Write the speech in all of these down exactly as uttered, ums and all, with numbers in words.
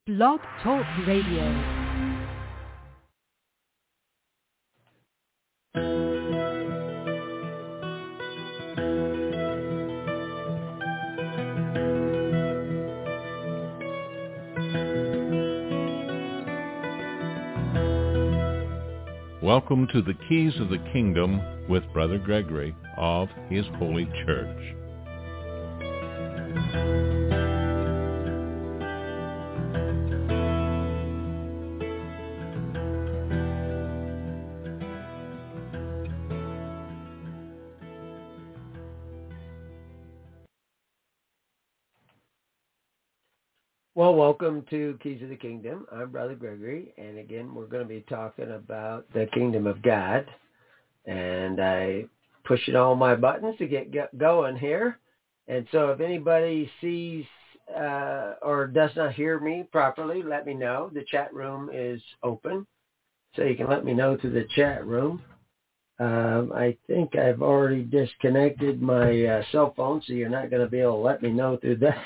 Blog Talk Radio. Welcome to the Keys of the Kingdom with Brother Gregory of His Holy Church. Well, welcome to Keys of the Kingdom. I'm Brother Gregory, and again, we're going to be talking about the Kingdom of God. And I pushing all my buttons to get, get going here. And so if anybody sees uh, or does not hear me properly, let me know. The chat room is open, so you can let me know through the chat room. Um, I think I've already disconnected my uh, cell phone, so you're not going to be able to let me know through that.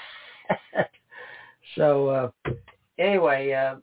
So uh, anyway, uh,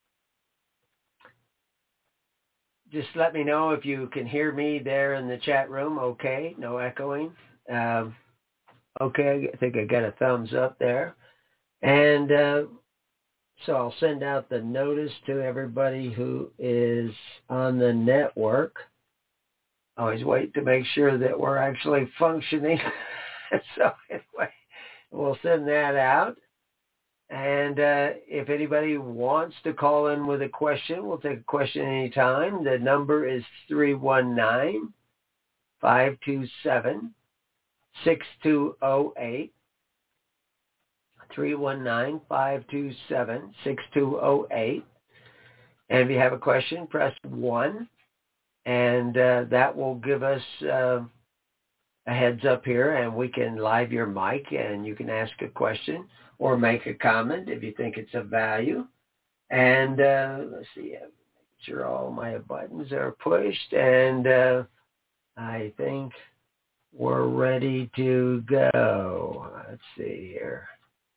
just let me know if you can hear me there in the chat room. Okay, no echoing. Um, okay, I think I got a thumbs up there. And uh, so I'll send out the notice to everybody who is on the network. Always wait to make sure that we're actually functioning. So anyway, we'll send that out. And uh, if anybody wants to call in with a question, we'll take a question anytime. The number is three one nine, five two seven, six two zero eight. three one nine, five two seven, six two zero eight. And if you have a question, press one. And uh, that will give us uh, a heads up here, and we can live your mic, and you can ask a question or make a comment if you think it's of value. And uh, let's see, make sure all my buttons are pushed, and uh, I think we're ready to go. Let's see here.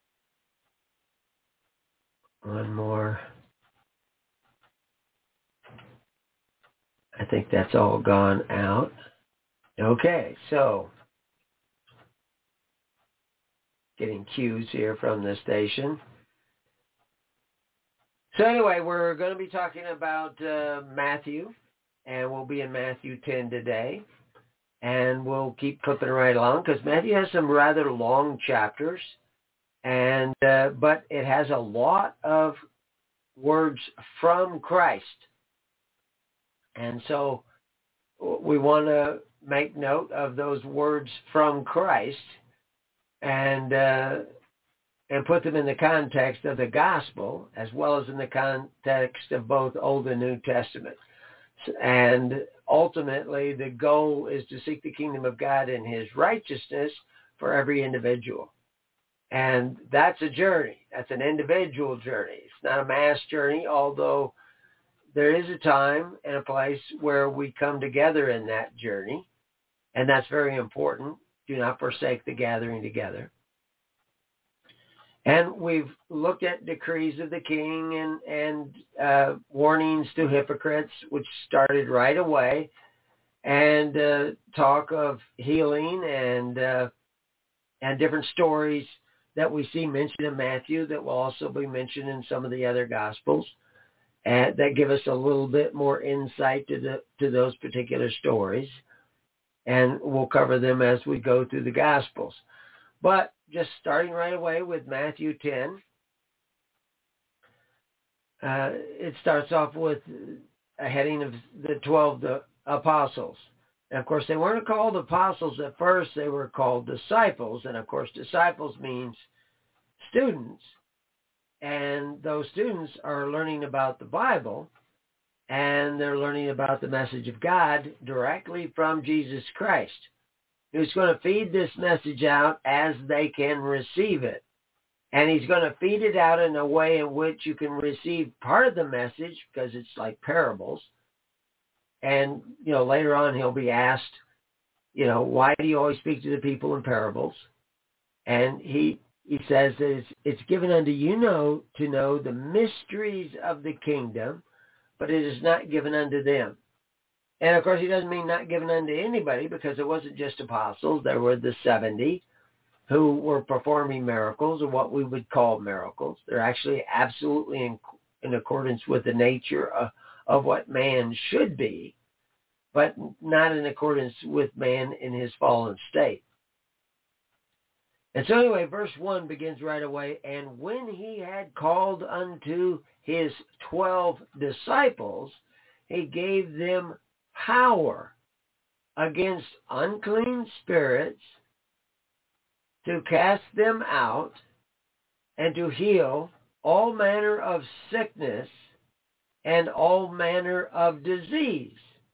One more. I think that's all gone out. Okay, so getting cues here from the station. So anyway, we're going to be talking about uh, Matthew, and we'll be in Matthew ten today. And we'll keep flipping right along because Matthew has some rather long chapters, and uh, but it has a lot of words from Christ. And so we want to make note of those words from Christ and uh, and put them in the context of the gospel as well as in the context of both Old and New Testament. And ultimately, the goal is to seek the kingdom of God and his righteousness for every individual. And that's a journey. That's an individual journey. It's not a mass journey, although there is a time and a place where we come together in that journey. And that's very important. Do not forsake the gathering together. And we've looked at decrees of the king and, and uh, warnings to hypocrites, which started right away, and uh, talk of healing and uh, and different stories that we see mentioned in Matthew that will also be mentioned in some of the other Gospels, and that give us a little bit more insight to the to those particular stories. And we'll cover them as we go through the Gospels. But just starting right away with Matthew ten, uh, it starts off with a heading of the twelve the apostles. And, of course, they weren't called apostles at first. They were called disciples. And, of course, disciples means students. And those students are learning about the Bible, and they're learning about the message of God directly from Jesus Christ, who's going to feed this message out as they can receive it. And he's going to feed it out in a way in which you can receive part of the message, because it's like parables. And, you know, later on he'll be asked, you know, why do you always speak to the people in parables? And he he says that it's, it's given unto you know to know the mysteries of the kingdom, but it is not given unto them. And of course, he doesn't mean not given unto anybody, because it wasn't just apostles. There were the seventy who were performing miracles, or what we would call miracles. They're actually absolutely in, in accordance with the nature of, of what man should be, but not in accordance with man in his fallen state. And so anyway, verse one begins right away. And when he had called unto his twelve disciples, he gave them power against unclean spirits to cast them out and to heal all manner of sickness and all manner of disease.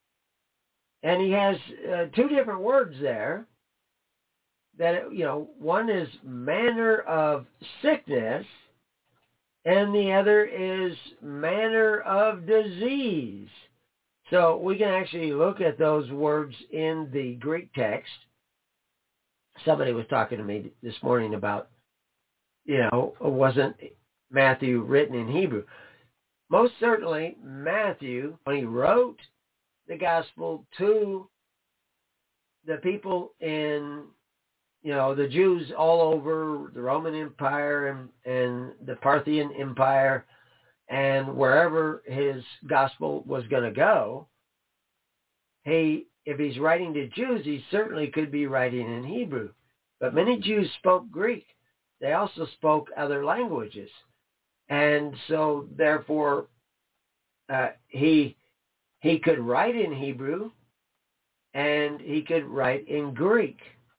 And he has uh, two different words there. That, you know, one is manner of sickness, and the other is manner of disease. So we can actually look at those words in the Greek text. Somebody was talking to me this morning about, you know, wasn't Matthew written in Hebrew? Most certainly, Matthew, when he wrote the gospel to the people in, you know, the Jews all over the Roman Empire and, and the Parthian Empire, and wherever his gospel was going to go, he, if he's writing to Jews, he certainly could be writing in Hebrew. But many Jews spoke Greek. They also spoke other languages. And so, therefore, uh, he he could write in Hebrew, and he could write in Greek.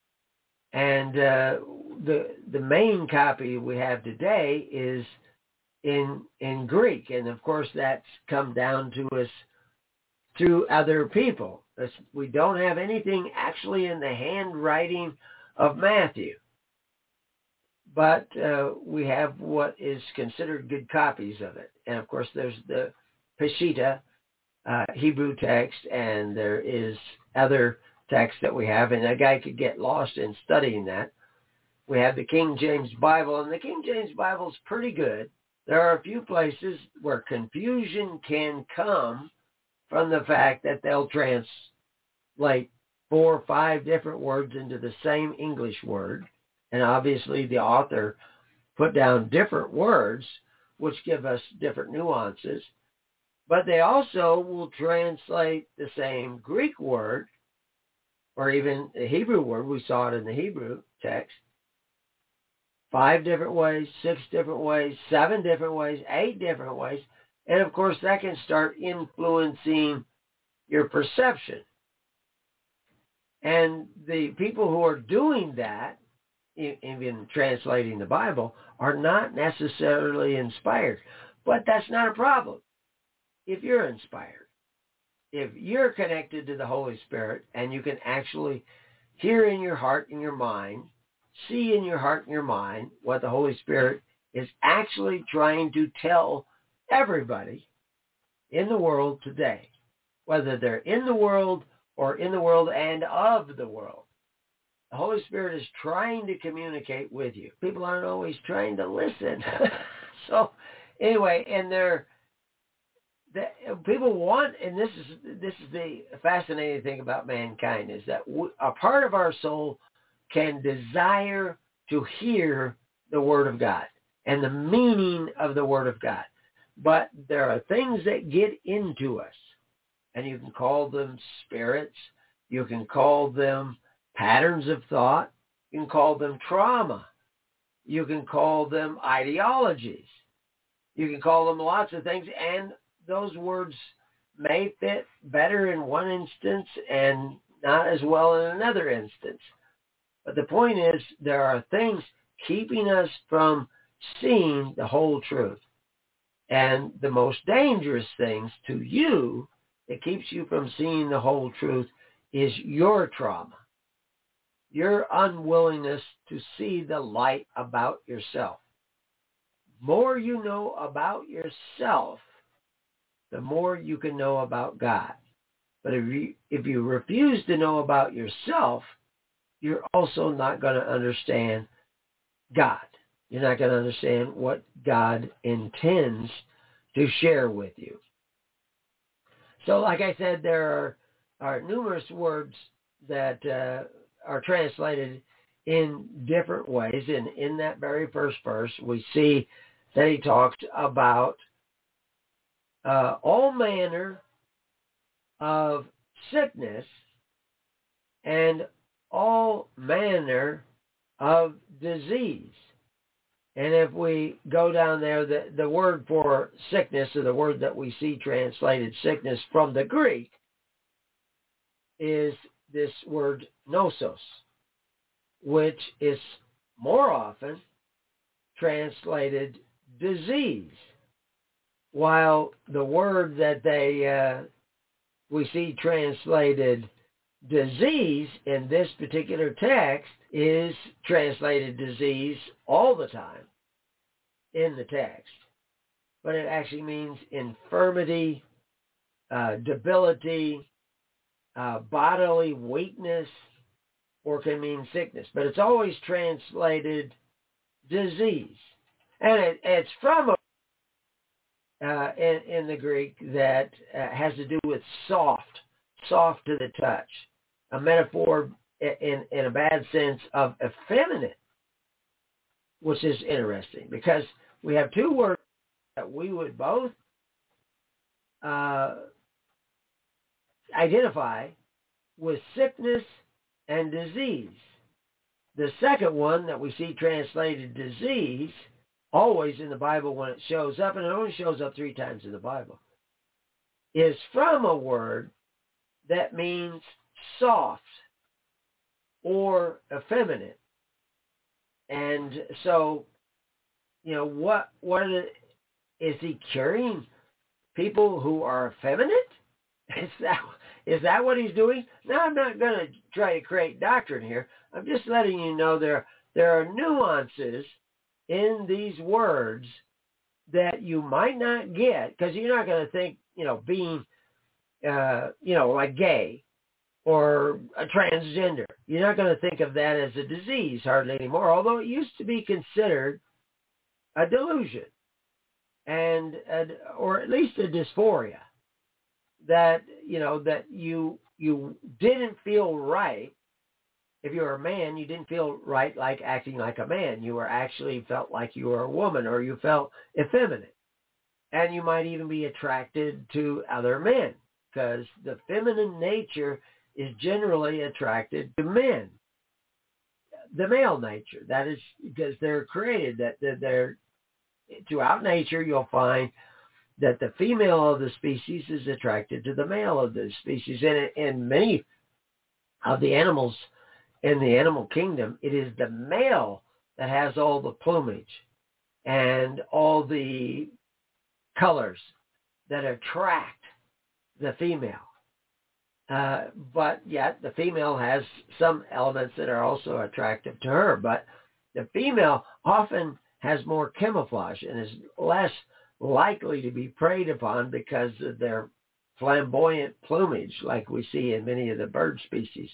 And uh, the the main copy we have today is in in Greek, and of course that's come down to us through other people. We don't have anything actually in the handwriting of Matthew, but uh, we have what is considered good copies of it. And of course there's the Peshitta uh, Hebrew text, and there is other text that we have, and a guy could get lost in studying that. We have the King James Bible, and the King James Bible is pretty good. There are a few places where confusion can come from the fact that they'll translate four or five different words into the same English word, and obviously the author put down different words which give us different nuances, but they also will translate the same Greek word or even the Hebrew word. We saw it in the Hebrew text. Five different ways, six different ways, seven different ways, eight different ways. And of course, that can start influencing your perception. And the people who are doing that, even translating the Bible, are not necessarily inspired. But that's not a problem if you're inspired. If you're connected to the Holy Spirit and you can actually hear in your heart and your mind, see in your heart and your mind what the Holy Spirit is actually trying to tell everybody in the world today, whether they're in the world or in the world and of the world. The Holy Spirit is trying to communicate with you. People aren't always trying to listen. So anyway, and they're The, people want, and this is this is the fascinating thing about mankind, is that we, a part of our soul can desire to hear the Word of God and the meaning of the Word of God. But there are things that get into us, and you can call them spirits, you can call them patterns of thought, you can call them trauma, you can call them ideologies, you can call them lots of things, and those words may fit better in one instance and not as well in another instance. But the point is, there are things keeping us from seeing the whole truth. And the most dangerous things to you that keeps you from seeing the whole truth is your trauma, your unwillingness to see the light about yourself. More you know about yourself, the more you can know about God. But if you, if you refuse to know about yourself, you're also not going to understand God. you're not going to understand what God intends to share with you. So like I said, there are, are numerous words that uh, are translated in different ways. And in that very first verse, we see that he talks about uh, all manner of sickness and all manner of disease. And if we go down there, the, the word for sickness, or the word that we see translated sickness from the Greek, is this word nosos, which is more often translated disease, while the word that they uh, we see translated disease in this particular text is translated disease all the time in the text. But it actually means infirmity, uh, debility, uh, bodily weakness, or can mean sickness. But it's always translated disease. And it, it's from a, uh, in, in the Greek that uh, has to do with soft, soft to the touch. A metaphor in, in a bad sense of effeminate, which is interesting because we have two words that we would both uh, identify with sickness and disease. The second one that we see translated disease, always in the Bible when it shows up, and it only shows up three times in the Bible, is from a word that means soft or effeminate. And so, you know, what what are the, is he curing people who are effeminate? Is that is that what he's doing? Now, I'm not going to try to create doctrine here. I'm just letting you know there there are nuances in these words that you might not get, because you're not going to think, you know, being, uh, you know, like gay or a transgender. You're not going to think of that as a disease hardly anymore, although it used to be considered a delusion, and a, or at least a dysphoria, that, you know, that you you didn't feel right. If you were a man, you didn't feel right like acting like a man. You were actually felt like you were a woman, or you felt effeminate. And you might even be attracted to other men, because the feminine nature is generally attracted to men. The male nature, that is because they're created, that they're, throughout nature you'll find that the female of the species is attracted to the male of the species. And in many of the animals in the animal kingdom, it is the male that has all the plumage and all the colors that attract the female. Uh, but yet the female has some elements that are also attractive to her. But the female often has more camouflage and is less likely to be preyed upon because of their flamboyant plumage, like we see in many of the bird species.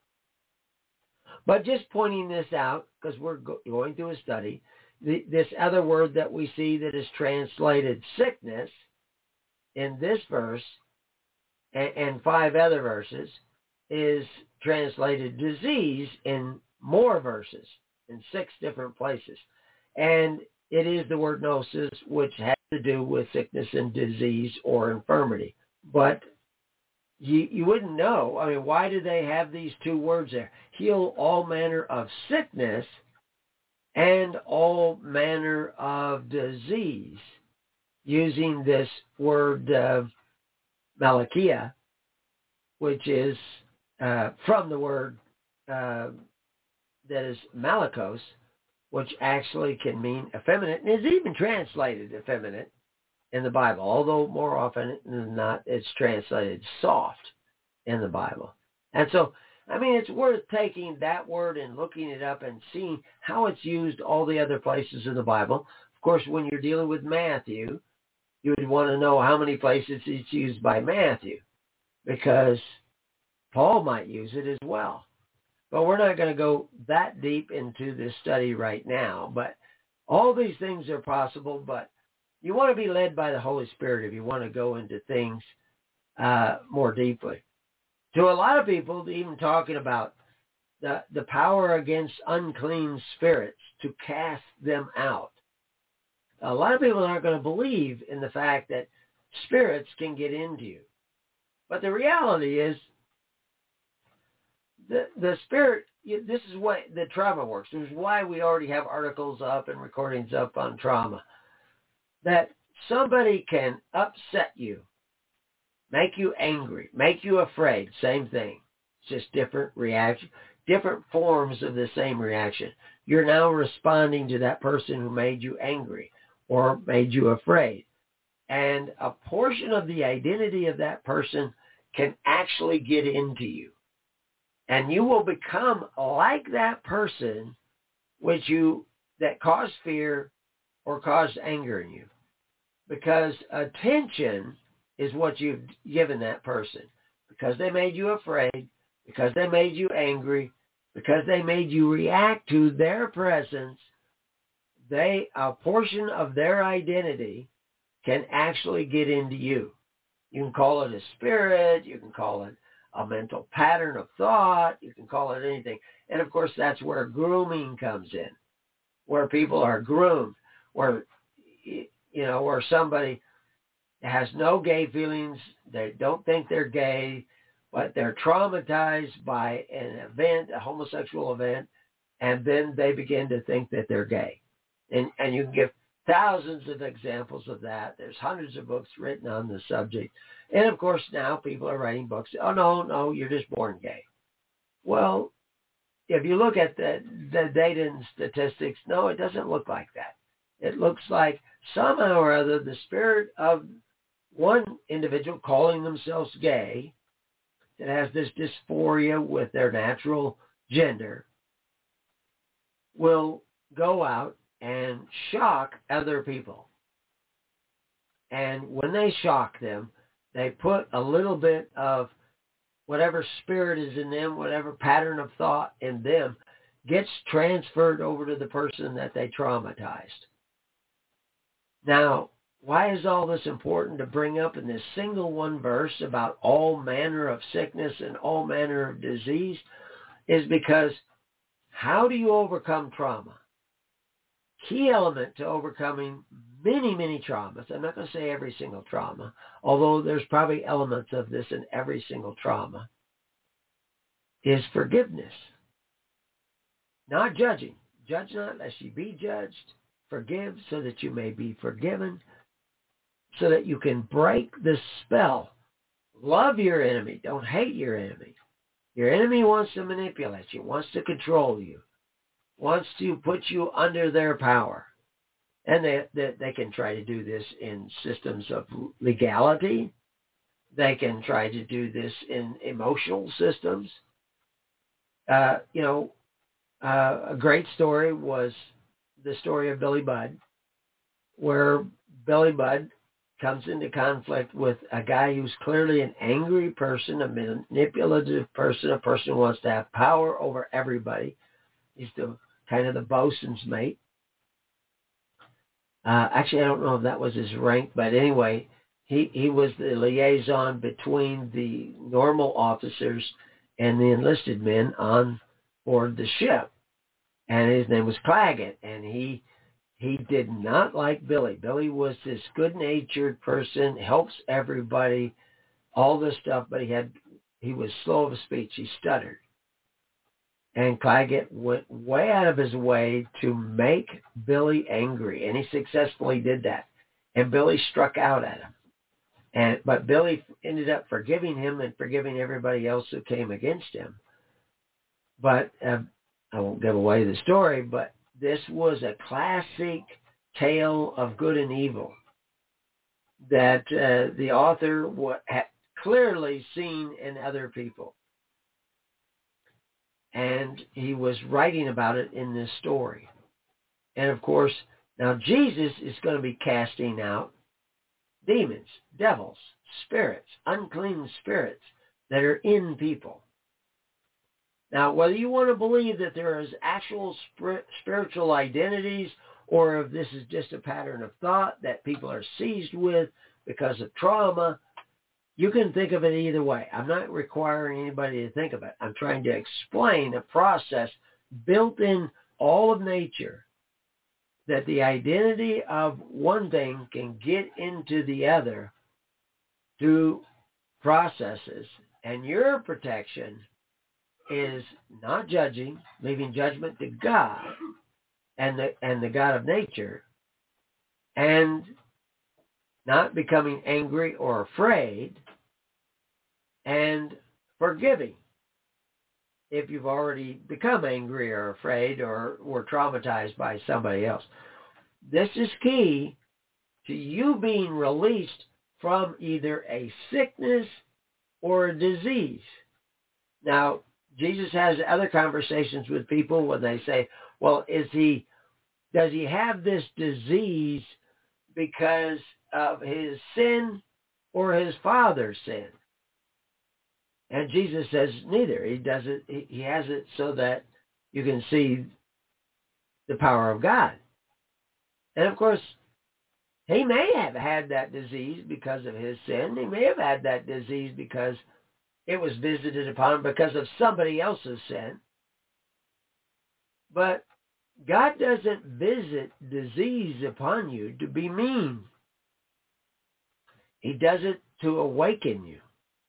But just pointing this out, because we're go- going through a study, the, this other word that we see that is translated sickness in this verse and, and five other verses is translated disease in more verses, in six different places. And it is the word gnosis, which has to do with sickness and disease or infirmity. But you, you wouldn't know. I mean, why do they have these two words there? Heal all manner of sickness and all manner of disease, using this word uh, malakia, which is uh, from the word uh, that is malakos, which actually can mean effeminate, and is even translated effeminate in the Bible, although more often than not it's translated soft in the Bible. And so, I mean, it's worth taking that word and looking it up and seeing how it's used all the other places in the Bible. Of course, when you're dealing with Matthew, you would want to know how many places it's used by Matthew, because Paul might use it as well. But we're not going to go that deep into this study right now. But All these things are possible, but you want to be led by the Holy Spirit if you want to go into things uh, more deeply. To a lot of people, even talking about the, the power against unclean spirits to cast them out. A lot of people aren't going to believe in the fact that spirits can get into you. But the reality is, the the spirit, this is what the trauma works. This is why we already have articles up and recordings up on trauma. That somebody can upset you, make you angry, make you afraid. Same thing. It's just different reaction, different forms of the same reaction. You're now responding to that person who made you angry or made you afraid. And a portion of the identity of that person can actually get into you. And you will become like that person which you that caused fear or caused anger in you. Because attention is what you've given that person. Because they made you afraid, because they made you angry, because they made you react to their presence, they a portion of their identity can actually get into you. You can call it a spirit, you can call it a mental pattern of thought, you can call it anything. And of course, that's where grooming comes in, where people are groomed, where, you know, where somebody has no gay feelings, they don't think they're gay, but they're traumatized by an event, a homosexual event, and then they begin to think that they're gay. And, and you can give thousands of examples of that. There's hundreds of books written on the subject. And of course, now people are writing books. Oh, no, no, you're just born gay. Well, if you look at the, the data and statistics, no, it doesn't look like that. It looks like somehow or other the spirit of one individual calling themselves gay that has this dysphoria with their natural gender will go out and shock other people. And when they shock them, they put a little bit of whatever spirit is in them, whatever pattern of thought in them, gets transferred over to the person that they traumatized. Now, why is all this important to bring up in this single one verse about all manner of sickness and all manner of disease? Is because how do you overcome trauma? Key element to overcoming many, many traumas, I'm not going to say every single trauma, although there's probably elements of this in every single trauma, is forgiveness. Not judging. Judge not lest you be judged. Forgive so that you may be forgiven, so that you can break the spell. Love your enemy. Don't hate your enemy. Your enemy wants to manipulate you, wants to control you, wants to put you under their power. And they, they, they can try to do this in systems of legality. They can try to do this in emotional systems. Uh, you know, uh, a great story was the story of Billy Budd, where Billy Budd comes into conflict with a guy who's clearly an angry person, a manipulative person, a person who wants to have power over everybody. He's the kind of the bosun's mate. Uh, actually, I don't know if that was his rank, but anyway, he, he was the liaison between the normal officers and the enlisted men on board the ship. And his name was Claggett, and he he did not like Billy. Billy was this good-natured person, helps everybody, all this stuff, but he had he was slow of speech. He stuttered. And Claggett went way out of his way to make Billy angry, and he successfully did that. And Billy struck out at him. And but Billy ended up forgiving him and forgiving everybody else who came against him. But uh, I won't give away the story, but this was a classic tale of good and evil that uh, the author w- had clearly seen in other people. And he was writing about it in this story. And of course, now Jesus is going to be casting out demons, devils, spirits, unclean spirits that are in people. Now, whether you want to believe that there is actual spir- spiritual identities or if this is just a pattern of thought that people are seized with because of trauma. You can think of it either way. I'm not requiring anybody to think of it. I'm trying to explain a process built in all of nature, that the identity of one thing can get into the other through processes. And your protection is not judging, leaving judgment to God and the and the God of nature, and not becoming angry or afraid, and forgiving if you've already become angry or afraid or were traumatized by somebody else. This is key to you being released from either a sickness or a disease. Now, Jesus has other conversations with people when they say, well, is he, does he have this disease because of his sin or his father's sin? And Jesus says neither. He does it, he has it so that you can see the power of God. And of course, he may have had that disease because of his sin. He may have had that disease because it was visited upon him because of somebody else's sin. But God doesn't visit disease upon you to be mean. He does it to awaken you.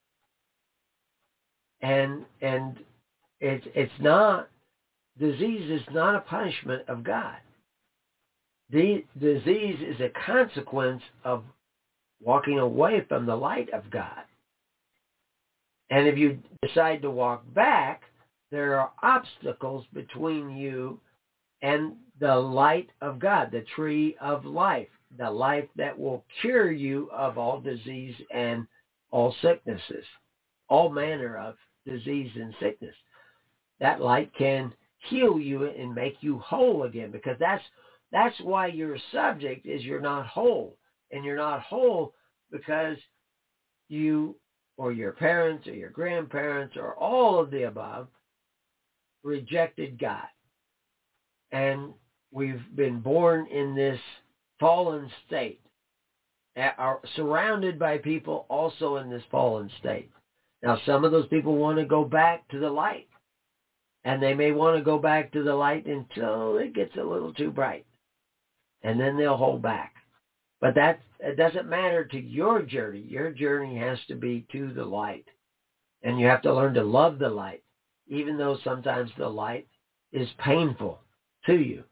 And and it's it's not, disease is not a punishment of God. The disease is a consequence of walking away from the light of God. And if you decide to walk back, there are obstacles between you and the light of God, the tree of life, the life that will cure you of all disease and all sicknesses, all manner of disease and sickness. That light can heal you and make you whole again, because that's that's why your subject is you're not whole. And you're not whole because you or your parents or your grandparents or all of the above rejected God. And we've been born in this fallen state, are surrounded by people also in this fallen state. Now, some of those people want to go back to the light, and they may want to go back to the light until it gets a little too bright, and then they'll hold back. But that it doesn't matter to your journey. Your journey has to be to the light, and you have to learn to love the light, even though sometimes the light is painful to you.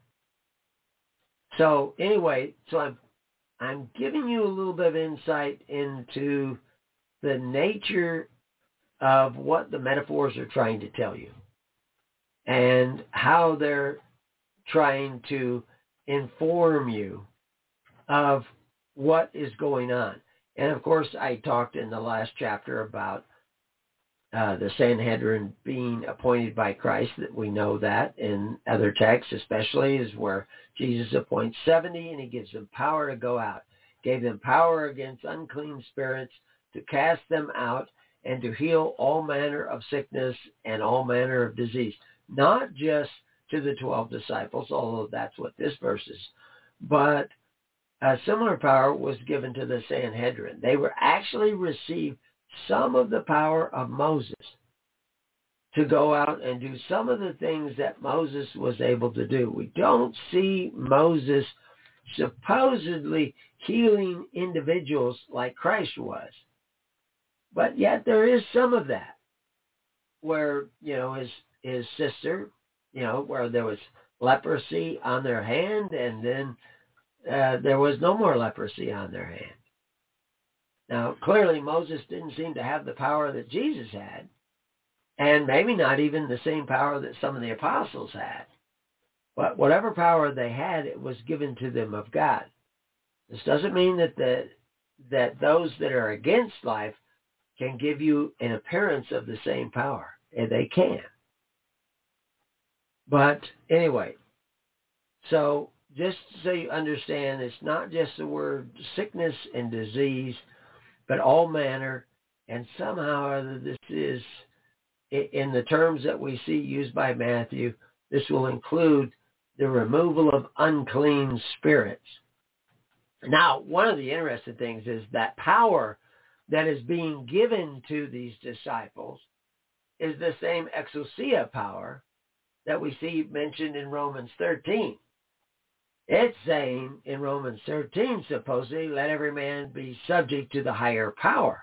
So anyway, so I'm I'm giving you a little bit of insight into the nature of what the metaphors are trying to tell you and how they're trying to inform you of what is going on. And of course, I talked in the last chapter about uh, the Sanhedrin being appointed by Christ, that we know that in other texts especially is where Jesus appoints seventy and he gives them power to go out, gave them power against unclean spirits to cast them out and to heal all manner of sickness and all manner of disease. Not just to the twelve disciples, although that's what this verse is, but a similar power was given to the Sanhedrin. They were actually received some of the power of Moses to go out and do some of the things that Moses was able to do. We don't see Moses supposedly healing individuals like Christ was. But yet there is some of that where, you know, his his sister, you know, where there was leprosy on their hand and then uh, there was no more leprosy on their hand. Now, clearly Moses didn't seem to have the power that Jesus had, and maybe not even the same power that some of the apostles had. But whatever power they had, it was given to them of God. This doesn't mean that the, that those that are against life can give you an appearance of the same power. And they can. But anyway, so just so you understand, it's not just the word sickness and disease, but all manner, and somehow or other this is, in the terms that we see used by Matthew, this will include the removal of unclean spirits. Now, one of the interesting things is that power that is being given to these disciples is the same exousia power that we see mentioned in Romans thirteen. It's saying in Romans thirteen, supposedly, let every man be subject to the higher power.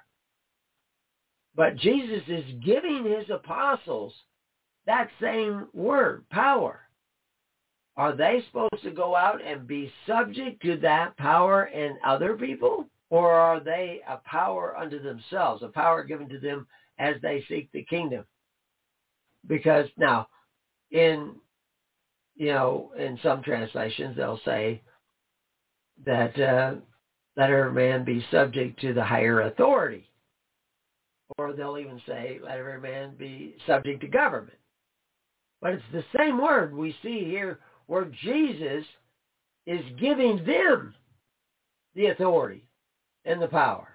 But Jesus is giving his apostles that same word, power. Are they supposed to go out and be subject to that power in other people? Or are they a power unto themselves, a power given to them as they seek the kingdom? Because now, in, you know, in some translations, they'll say that uh, let every man be subject to the higher authority. Or they'll even say, let every man be subject to government. But it's the same word we see here where Jesus is giving them the authority and the power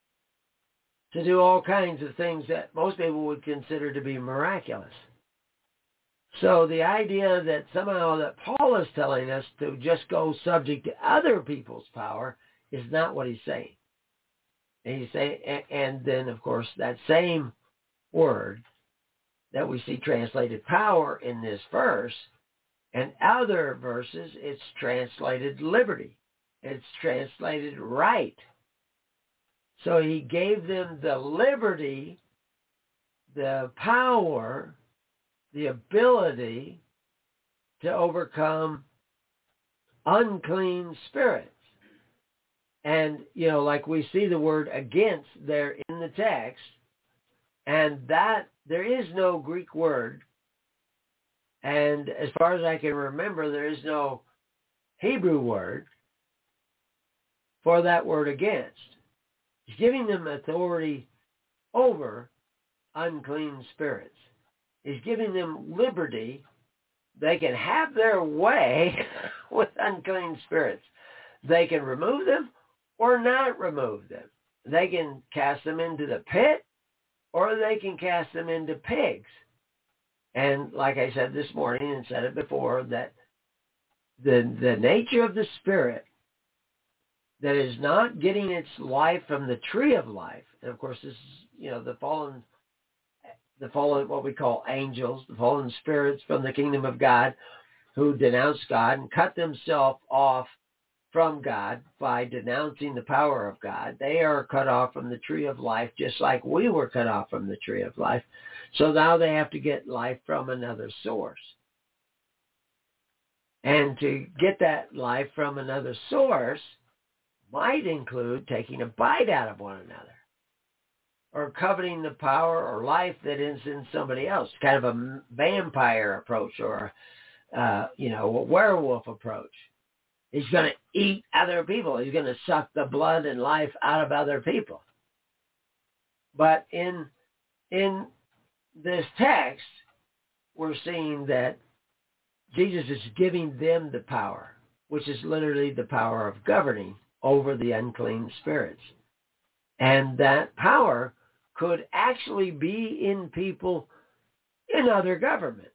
to do all kinds of things that most people would consider to be miraculous. So the idea that somehow that Paul is telling us to just go subject to other people's power is not what he's saying. And he's saying, and then of course that same word that we see translated power in this verse, and other verses it's translated liberty. It's translated right. So he gave them the liberty, the power, the ability to overcome unclean spirits. And, you know, like we see the word against there in the text, and that there is no Greek word. And as far as I can remember, there is no Hebrew word for that word against. He's giving them authority over unclean spirits. He's giving them liberty. They can have their way with unclean spirits. They can remove them or not remove them. They can cast them into the pit or they can cast them into pigs. And like I said this morning and said it before, that the the nature of the spirit that is not getting its life from the tree of life, and of course this is, you know, the fallen, the fallen, what we call angels, the fallen spirits from the kingdom of God who denounce God and cut themselves off from God by denouncing the power of God. They are cut off from the tree of life just like we were cut off from the tree of life. So now they have to get life from another source. And to get that life from another source might include taking a bite out of one another or coveting the power or life that is in somebody else, kind of a vampire approach or, uh, you know, a werewolf approach. He's going to eat other people. He's going to suck the blood and life out of other people. But in in this text, we're seeing that Jesus is giving them the power, which is literally the power of governing over the unclean spirits. And that power could actually be in people in other governments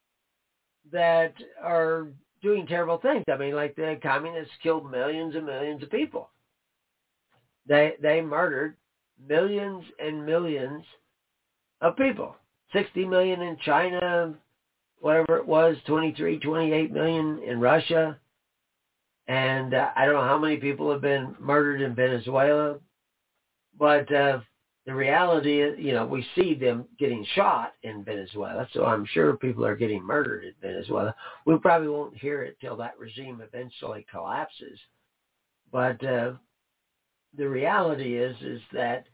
that are doing terrible things. I mean, like the communists killed millions and millions of people. They they murdered millions and millions of people. sixty million in China, whatever it was, twenty-three, twenty-eight million in Russia. And uh, I don't know how many people have been murdered in Venezuela. But uh, the reality is, you know, we see them getting shot in Venezuela. So I'm sure people are getting murdered in Venezuela. We probably won't hear it till that regime eventually collapses. But uh, the reality is, is that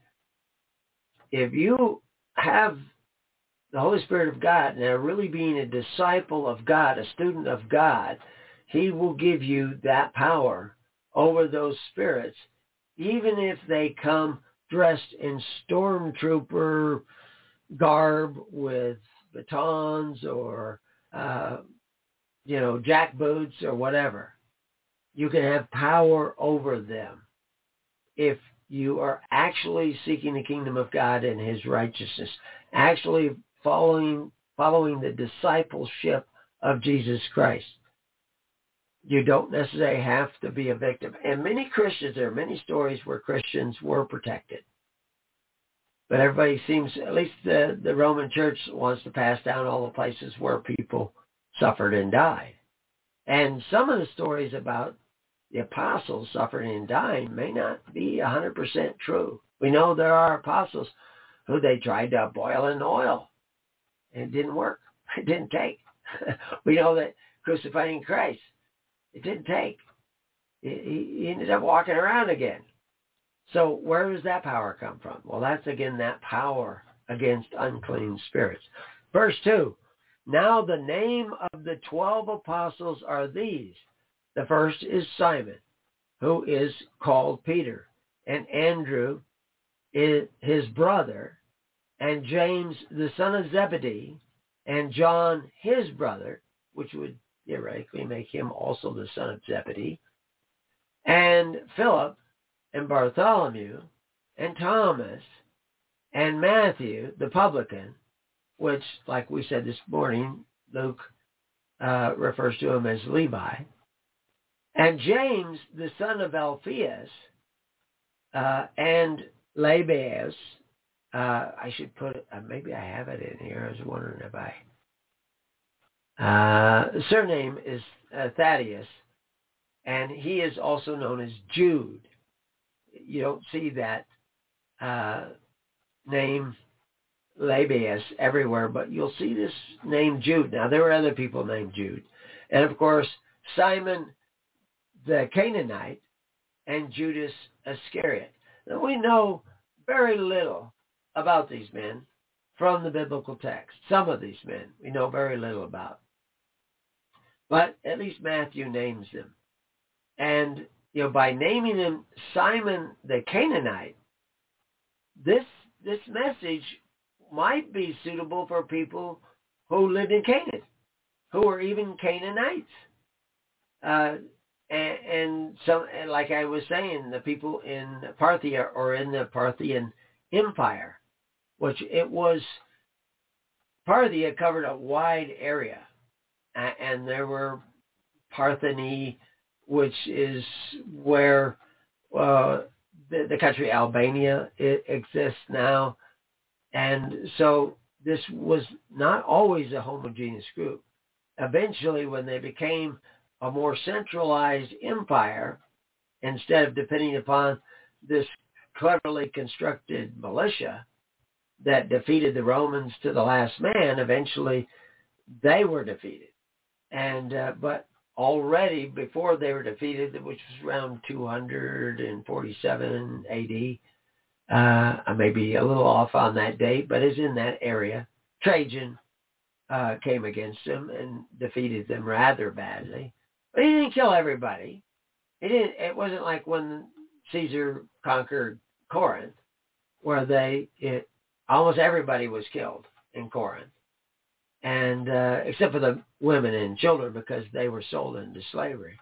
if you have the Holy Spirit of God and are really being a disciple of God, a student of God, he will give you that power over those spirits, even if they come dressed in stormtrooper garb with batons or, uh, you know, jackboots or whatever. You can have power over them if you are actually seeking the kingdom of God and his righteousness, actually following following the discipleship of Jesus Christ. You don't necessarily have to be a victim. And many Christians, there are many stories where Christians were protected. But everybody seems, at least the, the Roman Church wants to pass down all the places where people suffered and died. And some of the stories about the apostles suffering and dying may not be one hundred percent true. We know there are apostles who they tried to boil in oil, and it didn't work. It didn't take. We know that crucifying Christ, it didn't take. He, he ended up walking around again. So where does that power come from? Well, that's again that power against unclean spirits. Verse two, now the name of the twelve apostles are these. The first is Simon, who is called Peter, and Andrew is his brother, and James the son of Zebedee, and John his brother, which would theoretically make him also the son of Zebedee, and Philip, and Bartholomew, and Thomas, and Matthew, the publican, which, like we said this morning, Luke uh, refers to him as Levi, and James, the son of Alphaeus, uh, and Lebbaeus. Uh, I should put it, uh, maybe I have it in here. I was wondering if I. Uh, the surname is uh, Thaddeus, and he is also known as Jude. You don't see that uh, name Lebbaeus everywhere, but you'll see this name Jude. Now, there were other people named Jude. And, of course, Simon the Canaanite and Judas Iscariot. Now, we know very little about these men from the biblical text. Some of these men we know very little about. But at least Matthew names them. And, you know, by naming him Simon the Canaanite, this this message might be suitable for people who lived in Canaan, who were even Canaanites. Uh, and, and so, and like I was saying, the people in Parthia or in the Parthian Empire, which it was, Parthia covered a wide area. And there were Partheni, which is where uh, the, the country Albania it exists now. And so this was not always a homogeneous group. Eventually, when they became a more centralized empire, instead of depending upon this cleverly constructed militia that defeated the Romans to the last man, eventually they were defeated. And uh, but already before they were defeated, which was around two hundred forty-seven A D, uh, I may be a little off on that date, but it's in that area. Trajan uh, came against them and defeated them rather badly. But he didn't kill everybody. He didn't. It wasn't like when Caesar conquered Corinth, where they it, almost everybody was killed in Corinth. And uh, except for the women and children, because they were sold into slavery.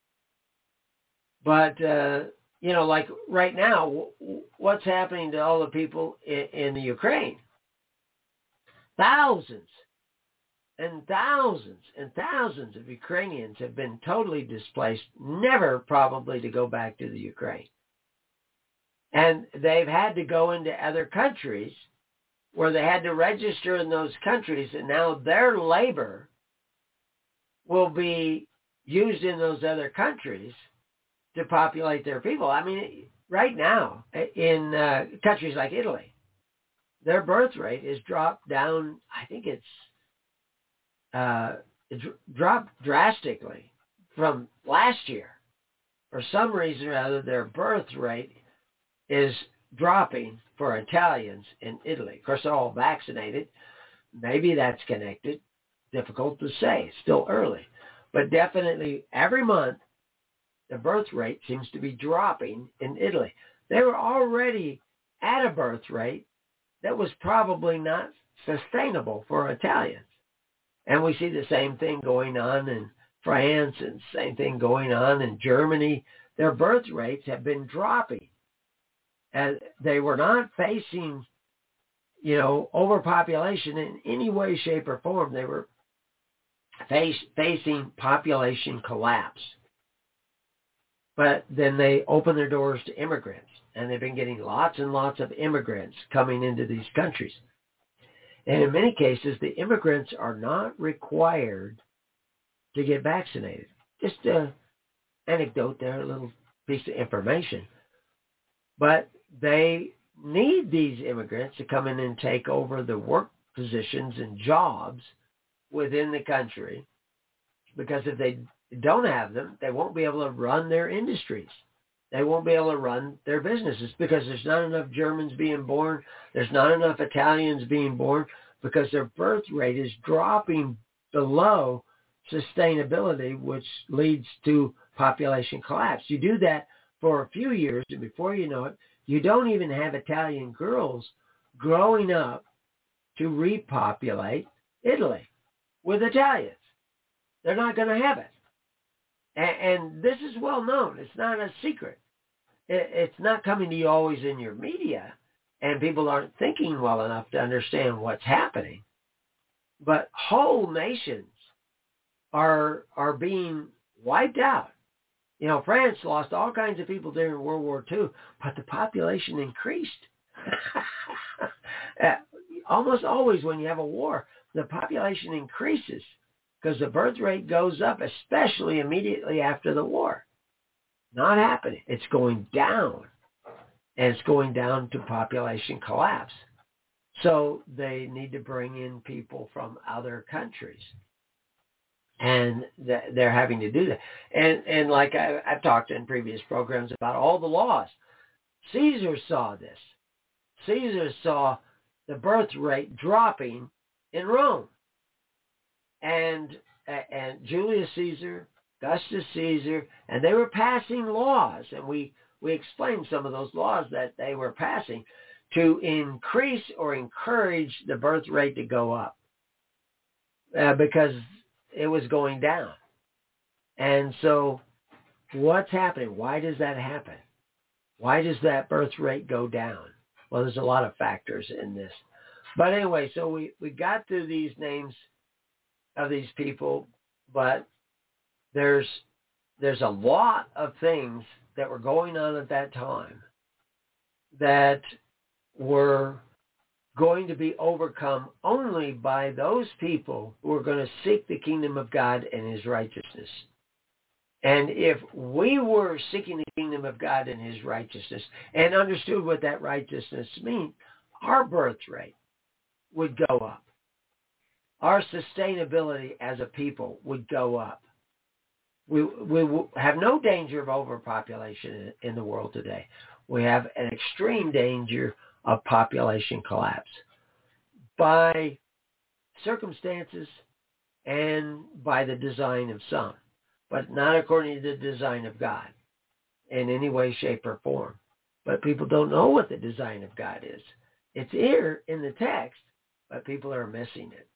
But, uh, you know, like right now, w- what's happening to all the people in, in the Ukraine? Thousands and thousands and thousands of Ukrainians have been totally displaced, never probably to go back to the Ukraine. And they've had to go into other countries where they had to register in those countries, and now their labor will be used in those other countries to populate their people. I mean, right now, in uh, countries like Italy, their birth rate is dropped down, I think it's uh, it dropped drastically from last year. For some reason or other, their birth rate is dropping for Italians in Italy. Of course, they're all vaccinated. Maybe that's connected. Difficult to say. Still early. But definitely every month, the birth rate seems to be dropping in Italy. They were already at a birth rate that was probably not sustainable for Italians. And we see the same thing going on in France and same thing going on in Germany. Their birth rates have been dropping. And they were not facing, you know, overpopulation in any way, shape, or form. They were face, facing population collapse. But then they open their doors to immigrants, and they've been getting lots and lots of immigrants coming into these countries. And in many cases, the immigrants are not required to get vaccinated. Just an anecdote there, a little piece of information. But they need these immigrants to come in and take over the work positions and jobs within the country, because if they don't have them, they won't be able to run their industries. They won't be able to run their businesses because there's not enough Germans being born. There's not enough Italians being born because their birth rate is dropping below sustainability, which leads to population collapse. You do that for a few years, and before you know it, you don't even have Italian girls growing up to repopulate Italy with Italians. They're not going to have it. And, and this is well known. It's not a secret. It, it's not coming to you always in your media, and people aren't thinking well enough to understand what's happening. But whole nations are are being wiped out. You know, France lost all kinds of people during World War Two, but the population increased. Almost always when you have a war, the population increases because the birth rate goes up, especially immediately after the war. Not happening. It's going down, and it's going down to population collapse. So they need to bring in people from other countries. And they're having to do that. And and like I, I've talked in previous programs about all the laws. Caesar saw this. Caesar saw the birth rate dropping in Rome. And and Julius Caesar, Augustus Caesar, and they were passing laws. And we, we explained some of those laws that they were passing to increase or encourage the birth rate to go up. Uh, because it was going down. And so what's happening? Why does that happen? Why does that birth rate go down? Well, there's a lot of factors in this. But anyway, so we, we got through these names of these people, but there's there's a lot of things that were going on at that time that were going to be overcome only by those people who are going to seek the kingdom of God and his righteousness. And if we were seeking the kingdom of God and his righteousness and understood what that righteousness means, our birth rate would go up. Our sustainability as a people would go up. We, we have no danger of overpopulation in the world today. We have an extreme danger of population collapse by circumstances and by the design of some, but not according to the design of God in any way, shape, or form. But people don't know what the design of God is. It's here in the text, but people are missing it.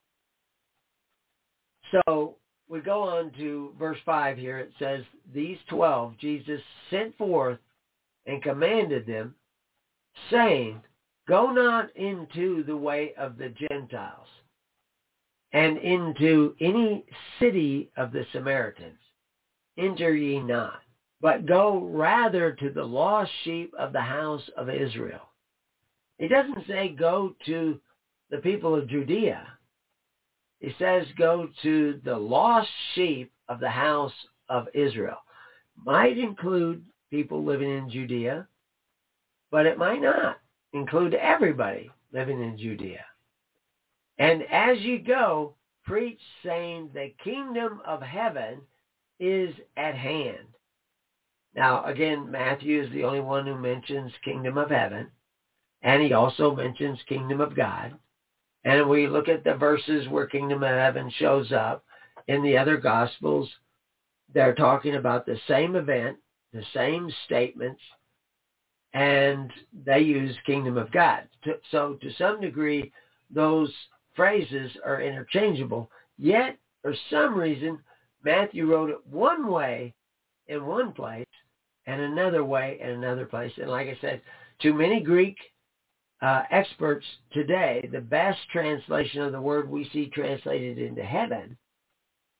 So we go on to verse five here. It says, these twelve Jesus sent forth and commanded them, saying, go not into the way of the Gentiles, and into any city of the Samaritans. Enter ye not, but go rather to the lost sheep of the house of Israel. He doesn't say go to the people of Judea. He says go to the lost sheep of the house of Israel. Might include people living in Judea, but it might not include everybody living in Judea. And as you go, preach, saying the kingdom of heaven is at hand. Now, again, Matthew is the only one who mentions kingdom of heaven, and he also mentions kingdom of God. And we look at the verses where kingdom of heaven shows up in the other Gospels. They're talking about the same event, the same statements, and they use kingdom of God. So to some degree, those phrases are interchangeable. Yet, for some reason, Matthew wrote it one way in one place and another way in another place. And like I said, to many Greek uh, experts today, the best translation of the word we see translated into heaven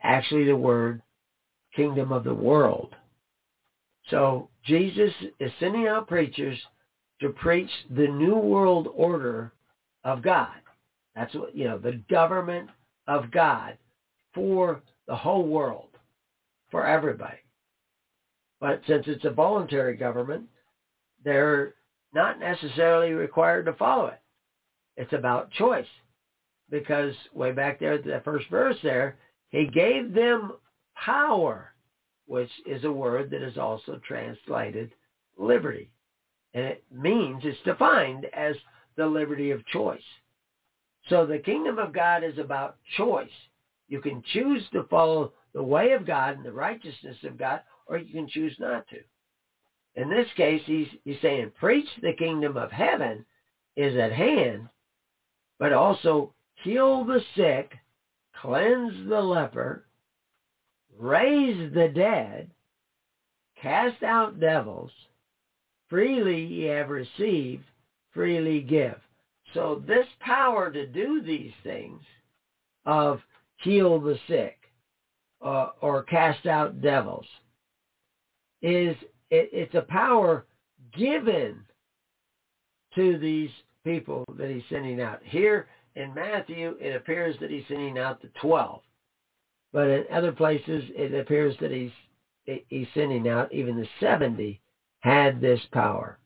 actually the word kingdom of the world. So Jesus is sending out preachers to preach the new world order of God. That's what, you know, the government of God for the whole world, for everybody. But since it's a voluntary government, they're not necessarily required to follow it. It's about choice. Because way back there at the first verse there, he gave them power, which is a word that is also translated liberty. And it means, it's defined as the liberty of choice. So the kingdom of God is about choice. You can choose to follow the way of God and the righteousness of God, or you can choose not to. In this case, he's, he's saying, preach the kingdom of heaven is at hand, but also heal the sick, cleanse the leper, raise the dead, cast out devils, freely ye have received, freely give. So this power to do these things of heal the sick uh, or cast out devils is it, it's a power given to these people that he's sending out. Here in Matthew, it appears that he's sending out the twelve. But in other places, it appears that he's he's sending out even the seventy had this power.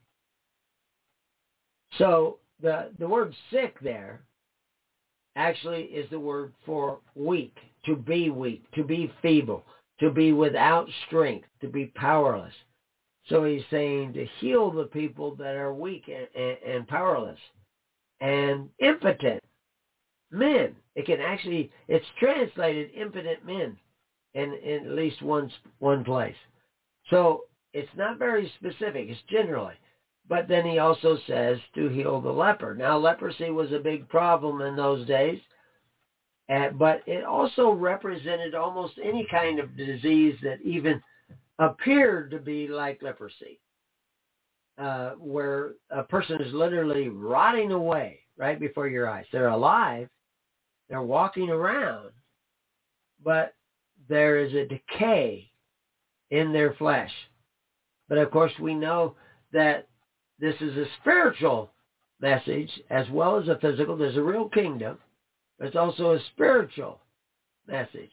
So the the word sick there actually is the word for weak, to be weak, to be feeble, to be without strength, to be powerless. So he's saying to heal the people that are weak and, and, and powerless and impotent men. It can actually, it's translated impotent men in, in at least one, one place. So it's not very specific. It's generally. But then he also says to heal the leper. Now, leprosy was a big problem in those days, uh, but it also represented almost any kind of disease that even appeared to be like leprosy, uh, where a person is literally rotting away right before your eyes. They're alive, they're walking around, but there is a decay in their flesh. But of course, we know that this is a spiritual message as well as a physical. There's a real kingdom, but it's also a spiritual message.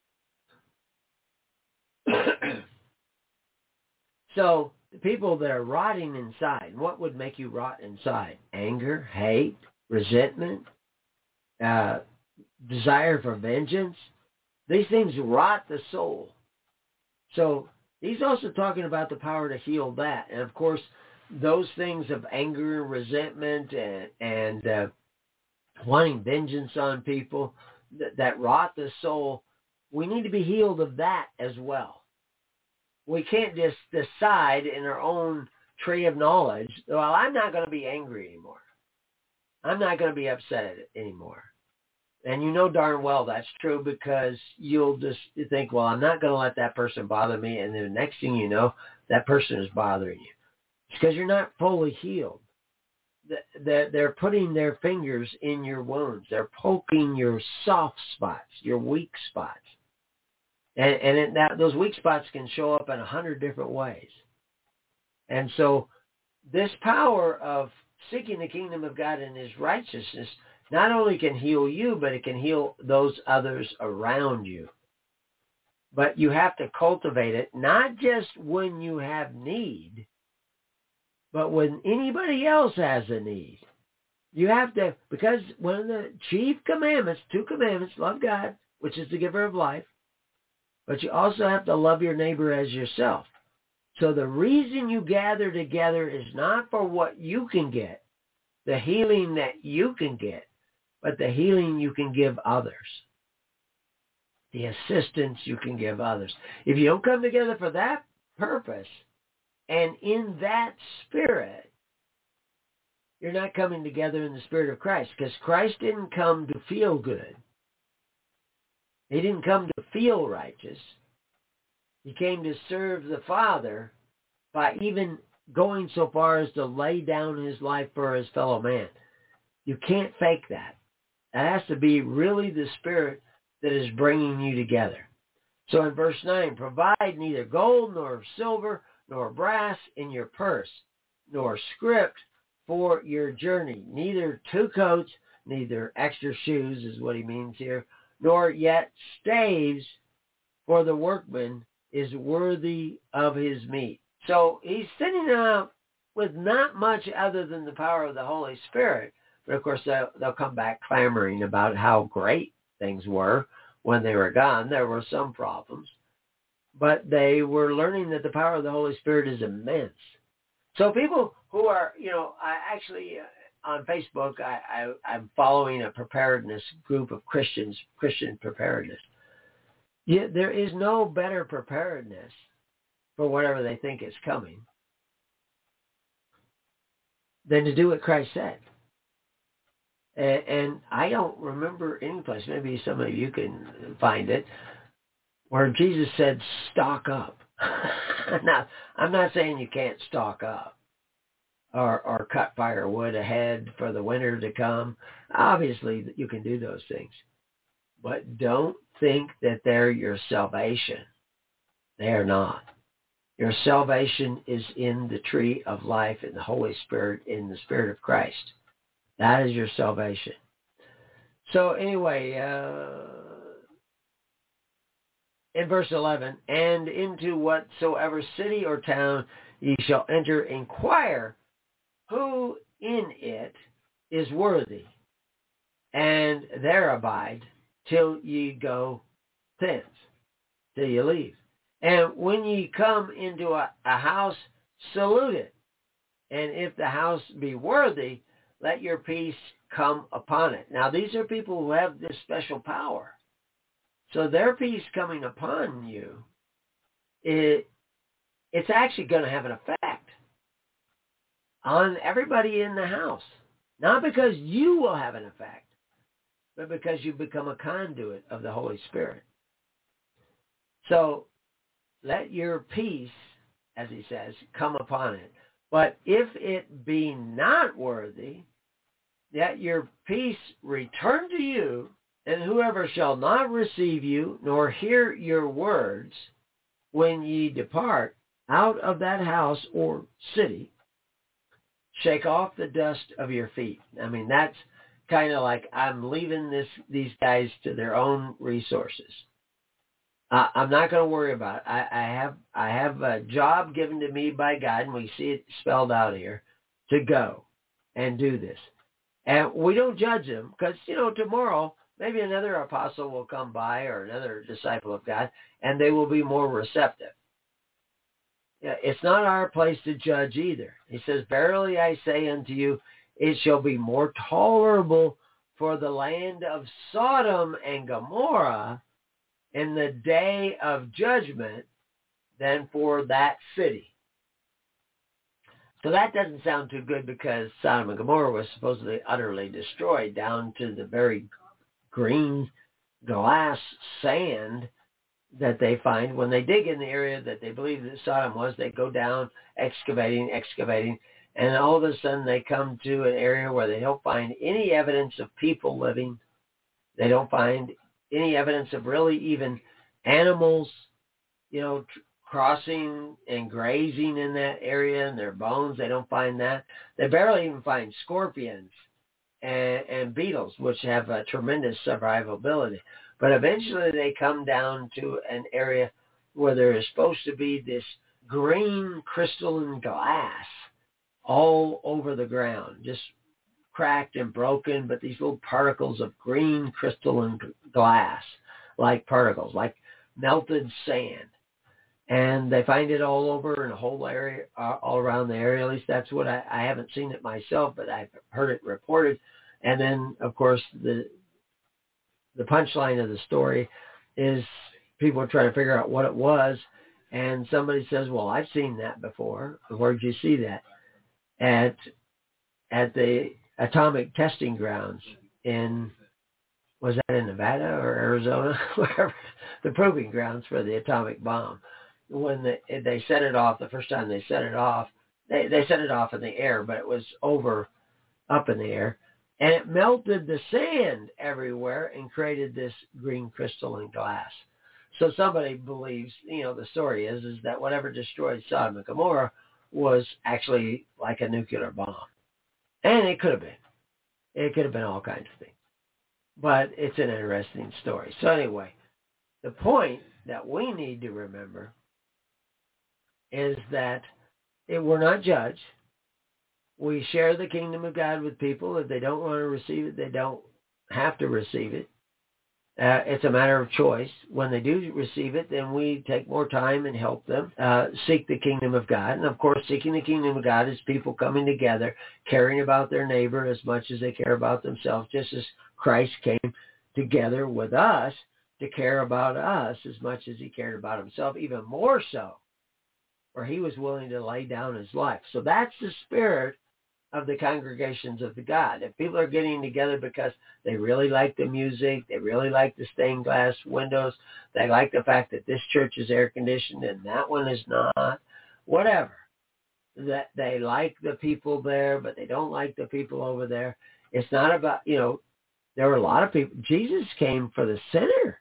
So the people that are rotting inside, what would make you rot inside? Anger, hate, resentment, uh, desire for vengeance. These things rot the soul. So he's also talking about the power to heal that. And of course, those things of anger, resentment, and, and uh, wanting vengeance on people that, that rot the soul, we need to be healed of that as well. We can't just decide in our own tree of knowledge, well, I'm not going to be angry anymore. I'm not going to be upset anymore. And you know darn well that's true, because you'll just think, well, I'm not going to let that person bother me. And then the next thing you know, that person is bothering you. It's because you're not fully healed. They're putting their fingers in your wounds. They're poking your soft spots, your weak spots. And, and it, that, those weak spots can show up in a hundred different ways. And so this power of seeking the kingdom of God and his righteousness not only can heal you, but it can heal those others around you. But you have to cultivate it, not just when you have need, but when anybody else has a need. You have to, because one of the chief commandments, two commandments, love God, which is the giver of life, but you also have to love your neighbor as yourself. So the reason you gather together is not for what you can get, the healing that you can get, but the healing you can give others, the assistance you can give others. If you don't come together for that purpose and in that spirit, you're not coming together in the spirit of Christ, because Christ didn't come to feel good. He didn't come to feel righteous. He came to serve the Father by even going so far as to lay down his life for his fellow man. You can't fake that. That has to be really the spirit that is bringing you together. So in verse nine, provide neither gold nor silver nor brass in your purse, nor script for your journey, neither two coats, neither extra shoes is what he means here, nor yet staves, for the workman is worthy of his meat. So he's sitting out with not much other than the power of the Holy Spirit. But of course, they'll, they'll come back clamoring about how great things were when they were gone. There were some problems, but they were learning that the power of the Holy Spirit is immense. So people who are, you know, I actually uh, on Facebook, I, I, I'm following a preparedness group of Christians, Christian preparedness. Yeah, there is no better preparedness for whatever they think is coming than to do what Christ said. And, and I don't remember any place, maybe some of you can find it, where Jesus said, stock up. Now, I'm not saying you can't stock up or, or cut firewood ahead for the winter to come. Obviously, you can do those things. But don't think that they're your salvation. They are not. Your salvation is in the tree of life, in the Holy Spirit, in the Spirit of Christ. That is your salvation. So anyway, uh, in verse eleven, and into whatsoever city or town ye shall enter, inquire who in it is worthy, and there abide till ye go thence, till ye leave. And when ye come into a, a house, salute it. And if the house be worthy, let your peace come upon it. Now, these are people who have this special power. So their peace coming upon you, it, it's actually going to have an effect on everybody in the house. Not because you will have an effect, but because you become a conduit of the Holy Spirit. So let your peace, as he says, come upon it. But if it be not worthy, that your peace return to you, and whoever shall not receive you, nor hear your words, when ye depart out of that house or city, shake off the dust of your feet. I mean, that's kind of like I'm leaving this these guys to their own resources. Uh, I'm not going to worry about it. I, I have I have a job given to me by God, and we see it spelled out here, to go and do this. And we don't judge them because, you know, tomorrow maybe another apostle will come by or another disciple of God, and they will be more receptive. Yeah, it's not our place to judge either. He says, verily I say unto you, it shall be more tolerable for the land of Sodom and Gomorrah in the day of judgment than for that city. So that doesn't sound too good because Sodom and Gomorrah was supposedly utterly destroyed down to the very green glass sand that they find when they dig in the area that they believe that Sodom was. They go down excavating, excavating, and all of a sudden they come to an area where they don't find any evidence of people living. They don't find any evidence of really even animals, you know, tr- crossing and grazing in that area, and their bones. They don't find that. They barely even find scorpions and, and beetles, which have a tremendous survivability. But eventually they come down to an area where there is supposed to be this green crystalline glass all over the ground, just cracked and broken, but these little particles of green crystalline glass, like particles, like melted sand. And they find it all over in a whole area, uh, all around the area. At least that's what I, I haven't seen it myself, but I've heard it reported. And then, of course, the the punchline of the story is people are trying to figure out what it was. And somebody says, well, I've seen that before. Where'd you see that? At at the atomic testing grounds in, was that in Nevada or Arizona? Wherever, the proving grounds for the atomic bomb. When they, they set it off, the first time they set it off, they, they set it off in the air, but it was over, up in the air. And it melted the sand everywhere and created this green crystalline glass. So somebody believes, you know, the story is, is that whatever destroyed Sodom and Gomorrah was actually like a nuclear bomb. And it could have been. It could have been all kinds of things. But it's an interesting story. So anyway, the point that we need to remember is that it, we're not judged. We share the kingdom of God with people. If they don't want to receive it, they don't have to receive it. Uh, it's a matter of choice. When they do receive it, then we take more time and help them uh, seek the kingdom of God. And of course, seeking the kingdom of God is people coming together, caring about their neighbor as much as they care about themselves, just as Christ came together with us to care about us as much as he cared about himself, even more so, where he was willing to lay down his life. So that's the spirit of the congregations of the God. If people are getting together because they really like the music, they really like the stained glass windows, they like the fact that this church is air conditioned and that one is not, whatever, that they like the people there, but they don't like the people over there. It's not about, you know, there were a lot of people. Jesus came for the sinner.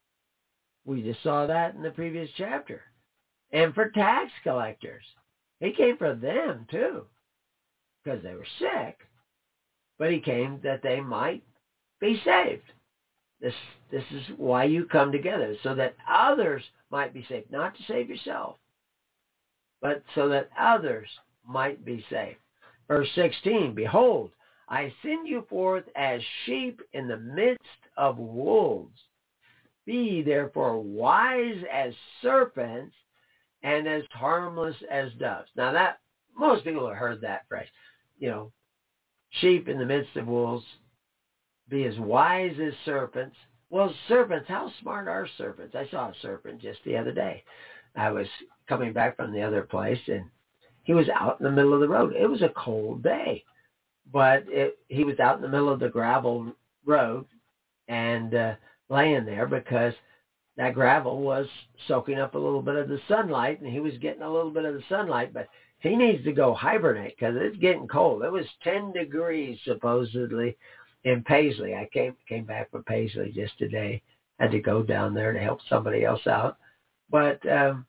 We just saw that in the previous chapter. And for tax collectors. He came for them too, because they were sick. But he came that they might be saved. This this is why you come together, so that others might be saved. Not to save yourself, but so that others might be saved. Verse sixteen, behold, I send you forth as sheep in the midst of wolves. Be therefore wise as serpents and as harmless as doves. Now that, most people have heard that phrase. You know, sheep in the midst of wolves, be as wise as serpents. Well, serpents, how smart are serpents? I saw a serpent just the other day. I was coming back from the other place, and he was out in the middle of the road. It was a cold day, but it, he was out in the middle of the gravel road and uh, laying there because that gravel was soaking up a little bit of the sunlight, and he was getting a little bit of the sunlight, but he needs to go hibernate because it's getting cold. It was ten degrees supposedly in Paisley. I came came back from Paisley just today. Had to go down there to help somebody else out. But, um,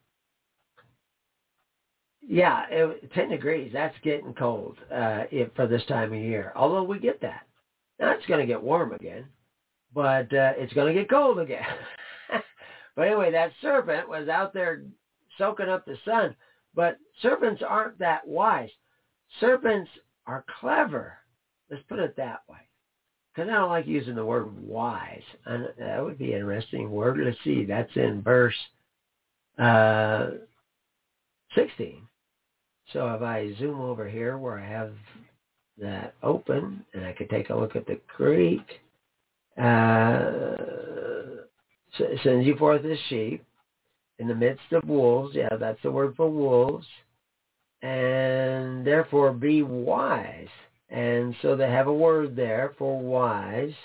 yeah, it, ten degrees, that's getting cold uh, if, for this time of year, although we get that. Now it's going to get warm again, but uh, it's going to get cold again. But anyway, that serpent was out there soaking up the sun. But serpents aren't that wise. Serpents are clever. Let's put it that way. Because I don't like using the word wise. And that would be an interesting word. Let's see. That's in verse uh, sixteen. So if I zoom over here where I have that open, and I could take a look at the Greek, uh, sends you forth as sheep in the midst of wolves. Yeah, that's the word for wolves. And therefore be wise. And so they have a word there for wise.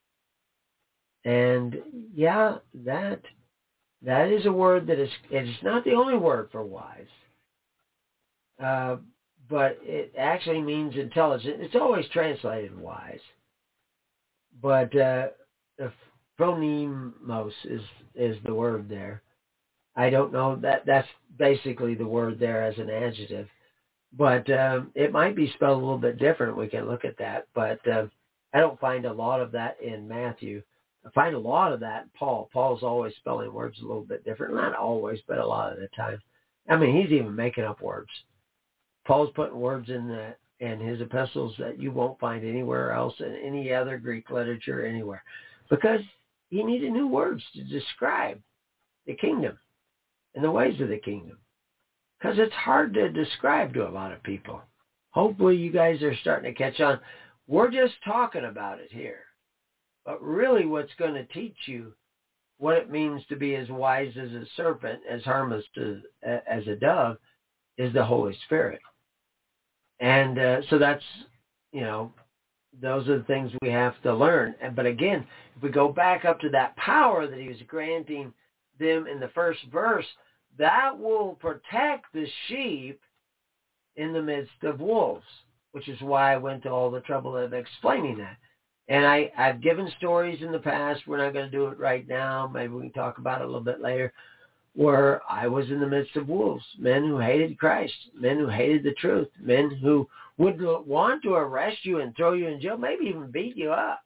And yeah, that that is a word that is, it's not the only word for wise. Uh, but it actually means intelligent. It's always translated wise. But uh, the phronimos is, is the word there. I don't know. That That's basically the word there as an adjective. But um, it might be spelled a little bit different. We can look at that. But uh, I don't find a lot of that in Matthew. I find a lot of that in Paul. Paul's always spelling words a little bit different. Not always, but a lot of the time. I mean, he's even making up words. Paul's putting words in the in his epistles that you won't find anywhere else in any other Greek literature anywhere. Because he needed new words to describe the kingdom and the ways of the kingdom. Because it's hard to describe to a lot of people. Hopefully you guys are starting to catch on. We're just talking about it here. But really what's going to teach you what it means to be as wise as a serpent, as harmless to, as a dove, is the Holy Spirit. And uh, so that's, you know, those are the things we have to learn. But again, if we go back up to that power that he was granting them in the first verse, that will protect the sheep in the midst of wolves, which is why I went to all the trouble of explaining that. And I, I've given stories in the past. We're not going to do it right now. Maybe we can talk about it a little bit later, where I was in the midst of wolves, men who hated Christ, men who hated the truth, men who would want to arrest you and throw you in jail, maybe even beat you up.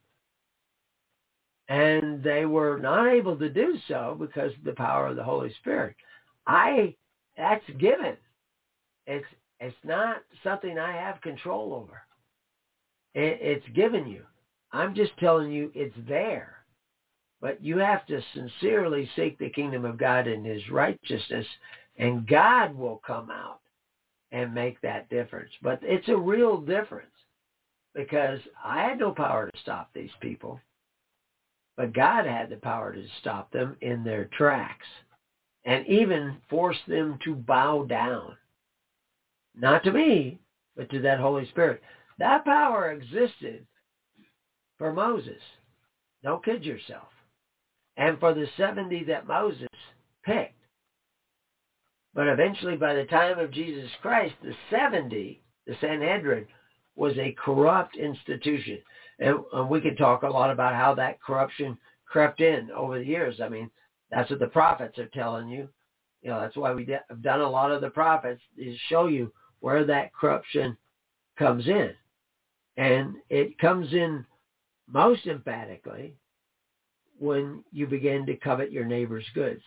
And they were not able to do so because of the power of the Holy Spirit. I, that's given. It's, it's not something I have control over. It, it's given you. I'm just telling you it's there. But you have to sincerely seek the kingdom of God and his righteousness, and God will come out and make that difference. But it's a real difference, because I had no power to stop these people, but God had the power to stop them in their tracks and even force them to bow down. Not to me, but to that Holy Spirit. That power existed for Moses. Don't kid yourself. And for the seventy that Moses picked. But eventually, by the time of Jesus Christ, the seventy, the Sanhedrin, was a corrupt institution. And, and we could talk a lot about how that corruption crept in over the years. I mean, that's what the prophets are telling you. You know, that's why we have done a lot of the prophets, is show you where that corruption comes in. And it comes in most emphatically when you begin to covet your neighbor's goods.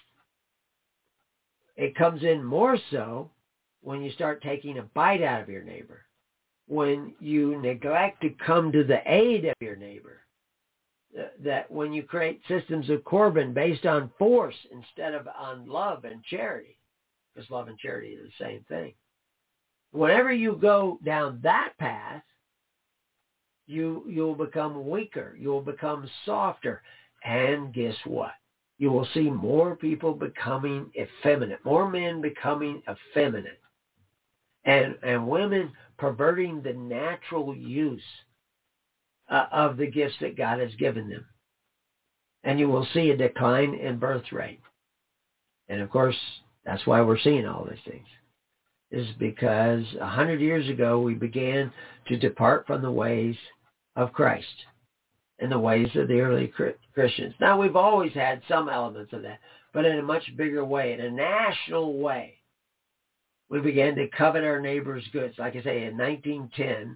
It comes in more so when you start taking a bite out of your neighbor, when you neglect to come to the aid of your neighbor, that when you create systems of Corban based on force instead of on love and charity, because love and charity are the same thing. Whenever you go down that path, you, you'll become weaker, you'll become softer, and guess what? You will see more people becoming effeminate, more men becoming effeminate, and, and women perverting the natural use uh, of the gifts that God has given them. And you will see a decline in birth rate. And of course, that's why we're seeing all these things. Is because a hundred years ago we began to depart from the ways of Christ and the ways of the early Christians. Now, we've always had some elements of that, but in a much bigger way, in a national way. We began to covet our neighbor's goods. Like I say, in nineteen ten,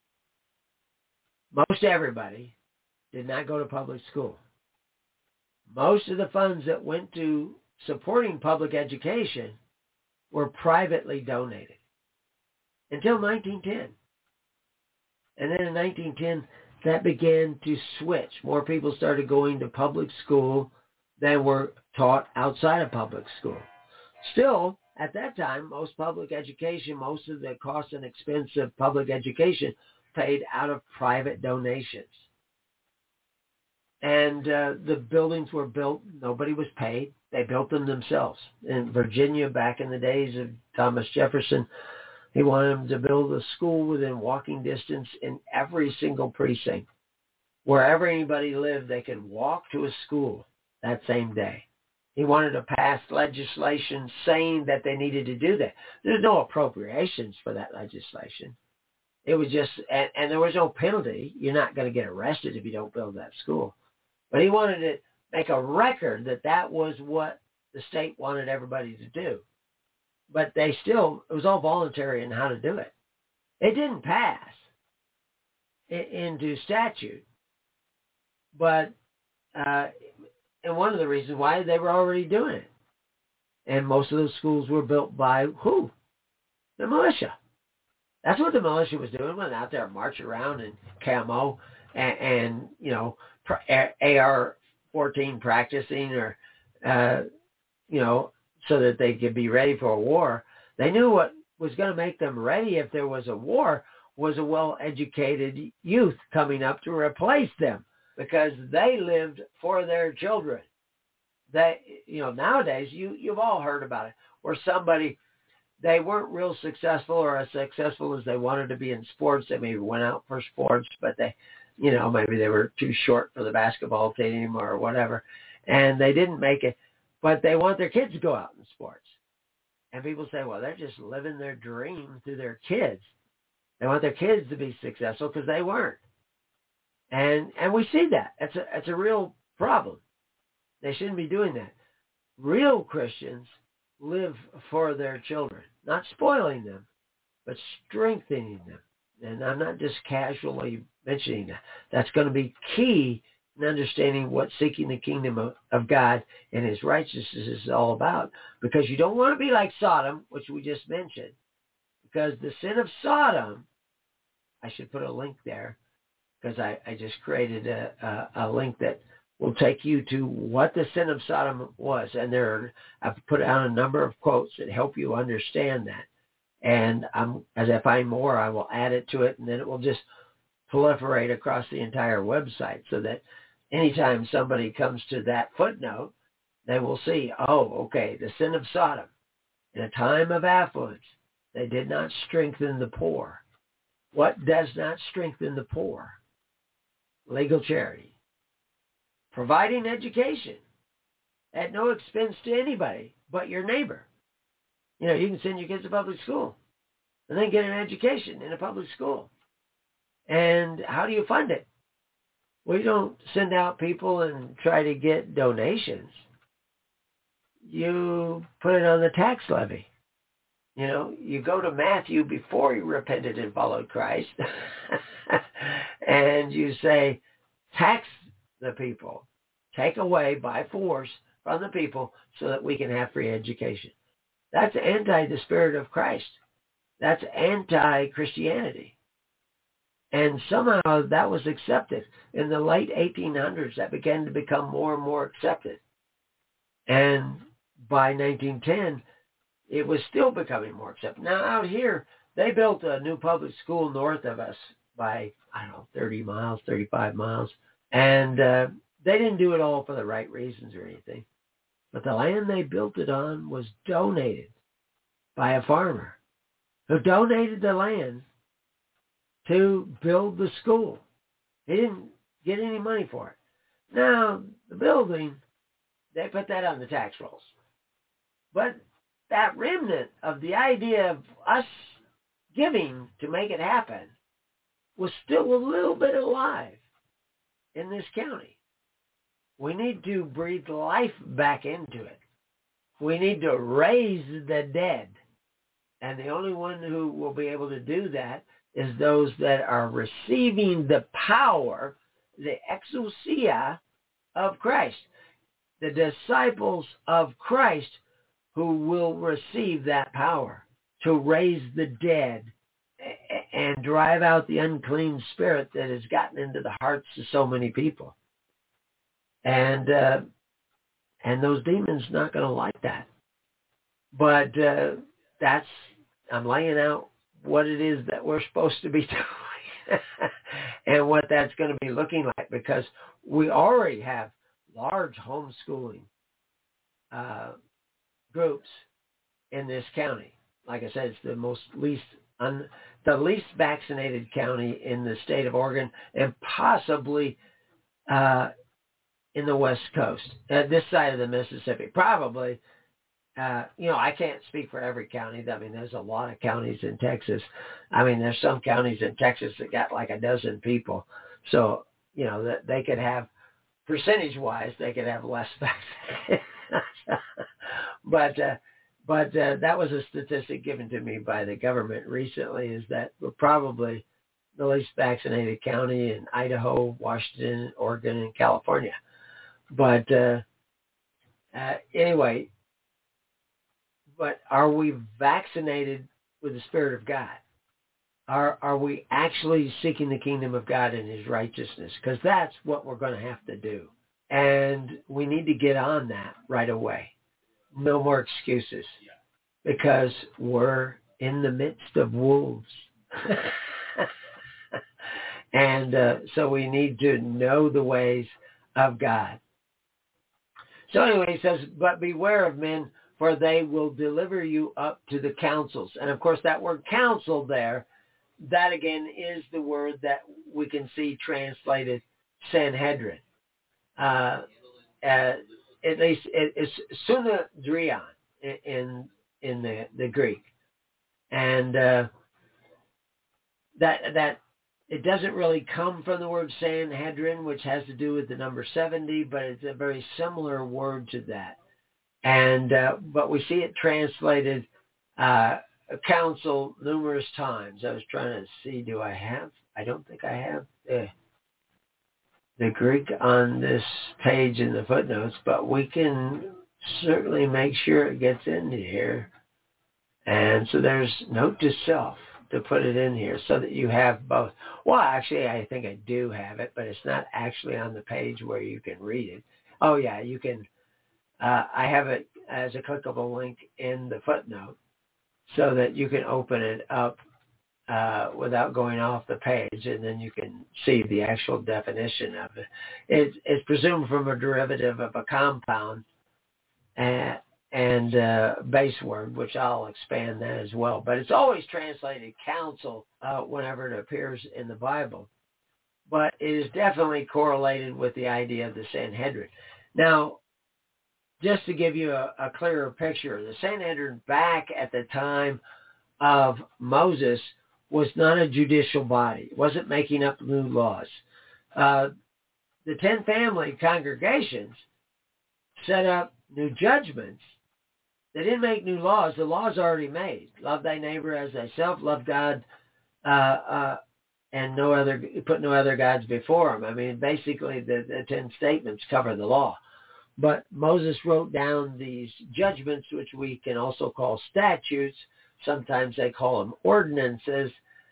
most everybody did not go to public school. Most of the funds that went to supporting public education were privately donated until nineteen ten. And then in nineteen ten, that began to switch. More people started going to public school than were taught outside of public school. Still, at that time, most public education, most of the cost and expense of public education paid out of private donations. And uh, the buildings were built. Nobody was paid. They built them themselves. In Virginia, back in the days of Thomas Jefferson, he wanted them to build a school within walking distance in every single precinct. Wherever anybody lived, they could walk to a school that same day. He wanted to pass legislation saying that they needed to do that. There's no appropriations for that legislation. It was just, and, and there was no penalty. You're not going to get arrested if you don't build that school. But he wanted to make a record that that was what the state wanted everybody to do. But they still, it was all voluntary in how to do it. It didn't pass into statute. But, uh, and one of the reasons why, they were already doing it. And most of those schools were built by who? The militia. That's what the militia was doing. Went out there, march around in camo and, and you know, A R fourteen practicing, or, uh, you know, so that they could be ready for a war. They knew what was going to make them ready if there was a war was a well-educated youth coming up to replace them, because they lived for their children. They, you know, nowadays, you, you've all heard about it, where somebody, they weren't real successful or as successful as they wanted to be in sports. They maybe went out for sports, but they, you know, maybe they were too short for the basketball team or whatever, and they didn't make it. But they want their kids to go out in sports. And people say, well, they're just living their dream through their kids. They want their kids to be successful because they weren't. And and we see that. That's a, that's a real problem. They shouldn't be doing that. Real Christians live for their children, not spoiling them, but strengthening them. And I'm not just casually mentioning that. That's going to be key in understanding what seeking the kingdom of, of God and his righteousness is all about. Because you don't want to be like Sodom, which we just mentioned. Because the sin of Sodom, I should put a link there, because I, I just created a, a, a link that will take you to what the sin of Sodom was. And there are, I've put out a number of quotes that help you understand that. And I'm, as I find more, I will add it to it, and then it will just proliferate across the entire website so that anytime somebody comes to that footnote, they will see, oh, okay, the sin of Sodom. In a time of affluence, they did not strengthen the poor. What does not strengthen the poor? Legal charity. Providing education at no expense to anybody but your neighbor. You know, you can send your kids to public school and then get an education in a public school. And how do you fund it? Well, you don't send out people and try to get donations. You put it on the tax levy. You know, you go to Matthew before you repented and followed Christ, and you say, tax the people, take away by force from the people so that we can have free education. That's anti the Spirit of Christ. That's anti-Christianity. And somehow that was accepted. In the late eighteen hundreds, that began to become more and more accepted. And by nineteen ten, it was still becoming more accepted. Now out here, they built a new public school north of us by, I don't know, thirty miles, thirty-five miles. And uh, they didn't do it all for the right reasons or anything. But the land they built it on was donated by a farmer who donated the land to build the school. He didn't get any money for it. Now, the building, they put that on the tax rolls. But that remnant of the idea of us giving to make it happen was still a little bit alive in this county. We need to breathe life back into it. We need to raise the dead. And the only one who will be able to do that is those that are receiving the power, the exousia of Christ. The disciples of Christ who will receive that power to raise the dead and drive out the unclean spirit that has gotten into the hearts of so many people. And uh, and those demons not going to like that. But uh, that's, I'm laying out what it is that we're supposed to be doing and what that's going to be looking like, because we already have large homeschooling uh, groups in this county. Like I said, it's the most least un, the least vaccinated county in the state of Oregon, and possibly uh, in the West Coast, uh, this side of the Mississippi. Probably, uh, you know, I can't speak for every county. I mean, there's a lot of counties in Texas. I mean, there's some counties in Texas that got like a dozen people. So, you know, that they could have, percentage-wise, they could have less vaccinated. but uh, but uh, that was a statistic given to me by the government recently, is that we're probably the least vaccinated county in Idaho, Washington, Oregon, and California. But uh, uh, anyway, but are we vaccinated with the Spirit of God? Are are we actually seeking the kingdom of God and his righteousness? Because that's what we're going to have to do. And we need to get on that right away. No more excuses. Because we're in the midst of wolves. and uh, so we need to know the ways of God. So anyway, he says, but beware of men, for they will deliver you up to the councils. And of course, that word council there, that again is the word that we can see translated Sanhedrin. Uh, uh, at least it, it's Sunedrion in in the, the Greek. And uh, that that It doesn't really come from the word Sanhedrin, which has to do with the number seventy, but it's a very similar word to that. And uh, but we see it translated uh, council numerous times. I was trying to see, do I have? I don't think I have the, the Greek on this page in the footnotes, but we can certainly make sure it gets into here. And so there's note to self to put it in here so that you have both. Well, actually, I think I do have it, but it's not actually on the page where you can read it. Oh, yeah, you can. Uh, I have it as a clickable link in the footnote so that you can open it up uh, without going off the page, and then you can see the actual definition of it. It's, it's presumed from a derivative of a compound and, and uh, base word, which I'll expand that as well. But it's always translated council uh, whenever it appears in the Bible. But it is definitely correlated with the idea of the Sanhedrin. Now, just to give you a, a clearer picture, the Sanhedrin back at the time of Moses was not a judicial body. It wasn't making up new laws. Uh, the ten family congregations set up new judgments. They didn't make new laws. The laws already made. Love thy neighbor as thyself. Love God uh, uh, and no other. Put no other gods before him. I mean, basically, the, the ten statements cover the law. But Moses wrote down these judgments, which we can also call statutes. Sometimes they call them ordinances.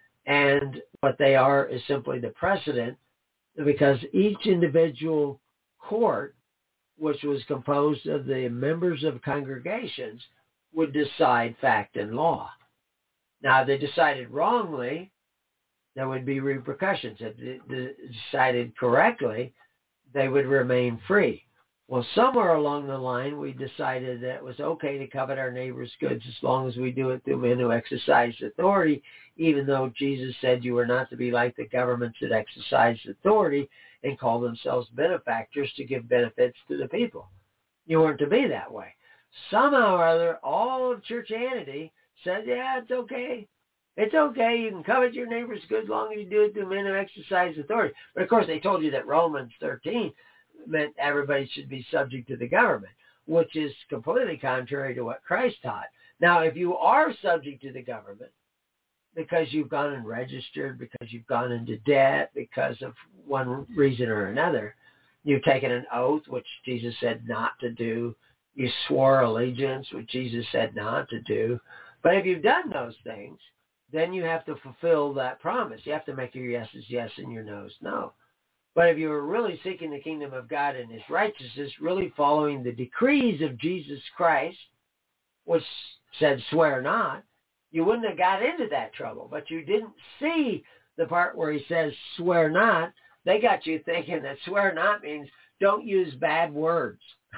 And what they are is simply the precedent, because each individual court, which was composed of the members of congregations, would decide fact and law. Now, if they decided wrongly, there would be repercussions. If they decided correctly, they would remain free. Well, somewhere along the line, we decided that it was okay to covet our neighbor's goods as long as we do it through men who exercise authority, even though Jesus said you were not to be like the governments that exercise authority and call themselves benefactors to give benefits to the people. You weren't to be that way. Somehow or other, all of churchianity said, yeah, it's okay. It's okay. You can covet your neighbor's goods as long as you do it through men who exercise authority. But, of course, they told you that Romans thirteen meant everybody should be subject to the government, which is completely contrary to what Christ taught. Now, if you are subject to the government because you've gone and registered, because you've gone into debt, because of one reason or another, you've taken an oath, which Jesus said not to do. You swore allegiance, which Jesus said not to do. But if you've done those things, then you have to fulfill that promise. You have to make your yeses yes and your nos no. But if you were really seeking the kingdom of God and his righteousness, really following the decrees of Jesus Christ, which said swear not, you wouldn't have got into that trouble. But you didn't see the part where he says swear not. They got you thinking that swear not means don't use bad words.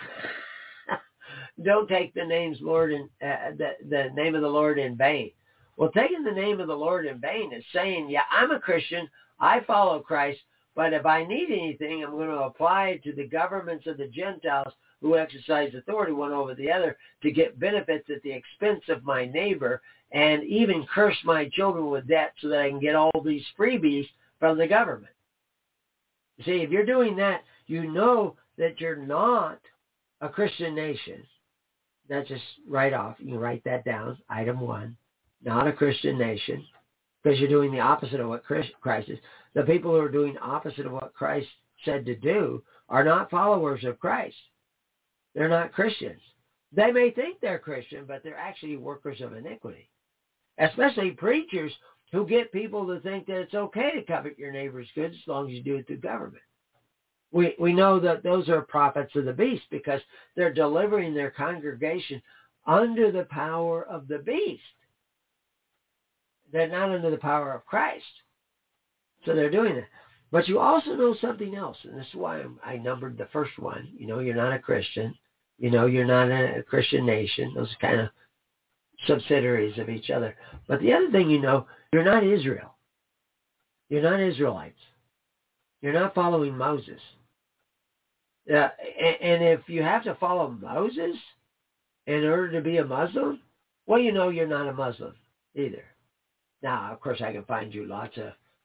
Don't take the name's Lord in, uh, the, the name of the Lord in vain. Well, taking the name of the Lord in vain is saying, yeah, I'm a Christian, I follow Christ, but if I need anything, I'm going to apply it to the governments of the Gentiles who exercise authority one over the other to get benefits at the expense of my neighbor and even curse my children with debt so that I can get all these freebies from the government. See, if you're doing that, you know that you're not a Christian nation. That's just right off. You can write that down, item one. Not a Christian nation, because you're doing the opposite of what Christ is. The people who are doing the opposite of what Christ said to do are not followers of Christ. They're not Christians. They may think they're Christian, but they're actually workers of iniquity. Especially preachers who get people to think that it's okay to covet your neighbor's goods as long as you do it through government. We we know that those are prophets of the beast because they're delivering their congregation under the power of the beast. They're not under the power of Christ. So they're doing that. But you also know something else, and this is why I'm, I numbered the first one. You know, you're not a Christian. You know, you're not a, a Christian nation. Those are kind of subsidiaries of each other. But the other thing you know, you're not Israel. You're not Israelites. You're not following Moses. Uh, and, and if you have to follow Moses in order to be a Muslim, well, you know you're not a Muslim either. Now, of course, I can find you lots of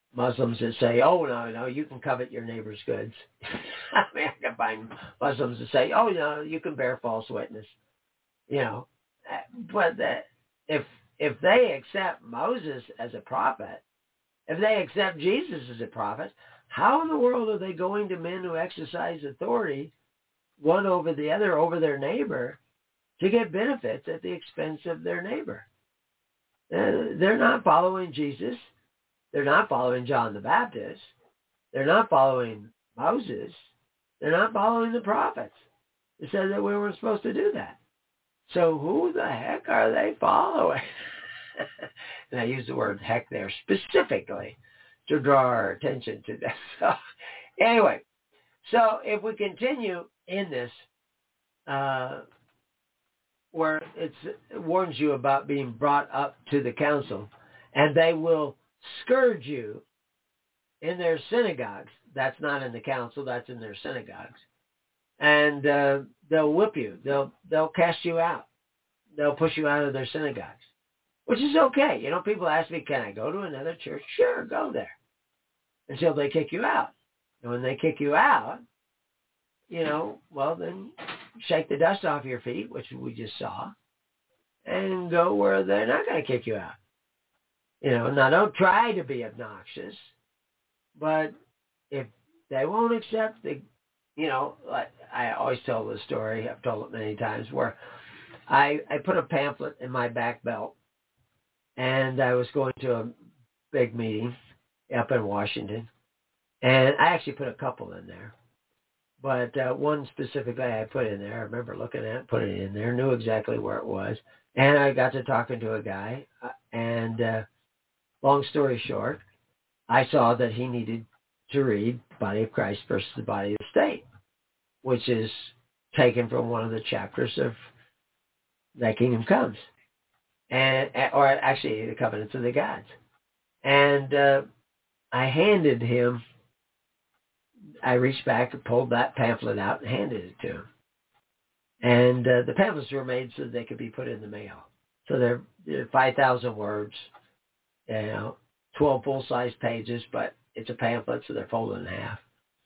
Muslims that say, oh, no, no, you can covet your neighbor's goods. I mean, I can find Muslims that say, oh, no, you can bear false witness. You know, but the, if if they accept Moses as a prophet, if they accept Jesus as a prophet, how in the world are they going to men who exercise authority, one over the other, over their neighbor, to get benefits at the expense of their neighbor? Uh, they're not following Jesus. They're not following John the Baptist. They're not following Moses. They're not following the prophets. It said that we weren't supposed to do that. So who the heck are they following? And I use the word heck there specifically to draw our attention to that. So anyway, so if we continue in this, uh, where it's, it warns you about being brought up to the council, and they will scourge you in their synagogues. That's not in the council, that's in their synagogues. And uh, they'll whip you. They'll they'll cast you out. They'll push you out of their synagogues, which is okay. You know, people ask me, can I go to another church? Sure, go there. Until they kick you out. And when they kick you out, you know, well, then shake the dust off your feet, which we just saw, and go where they're not going to kick you out. You know, now don't try to be obnoxious, but if they won't accept the, you know, like I always tell the story, I've told it many times, where I, I put a pamphlet in my back belt, and I was going to a big meeting up in Washington, and I actually put a couple in there. But uh, one specifically I put in there. I remember looking at it, putting it in there, knew exactly where it was. And I got to talking to a guy, uh, and uh, long story short, I saw that he needed to read Body of Christ versus the Body of the State, which is taken from one of the chapters of Thy Kingdom Comes, and or actually the Covenants of the Gods. And uh, I handed him, I reached back and pulled that pamphlet out and handed it to him. And uh, the pamphlets were made so they could be put in the mail. So they're, they're five thousand words, you know, twelve full-size pages, but it's a pamphlet, so they're folded in half.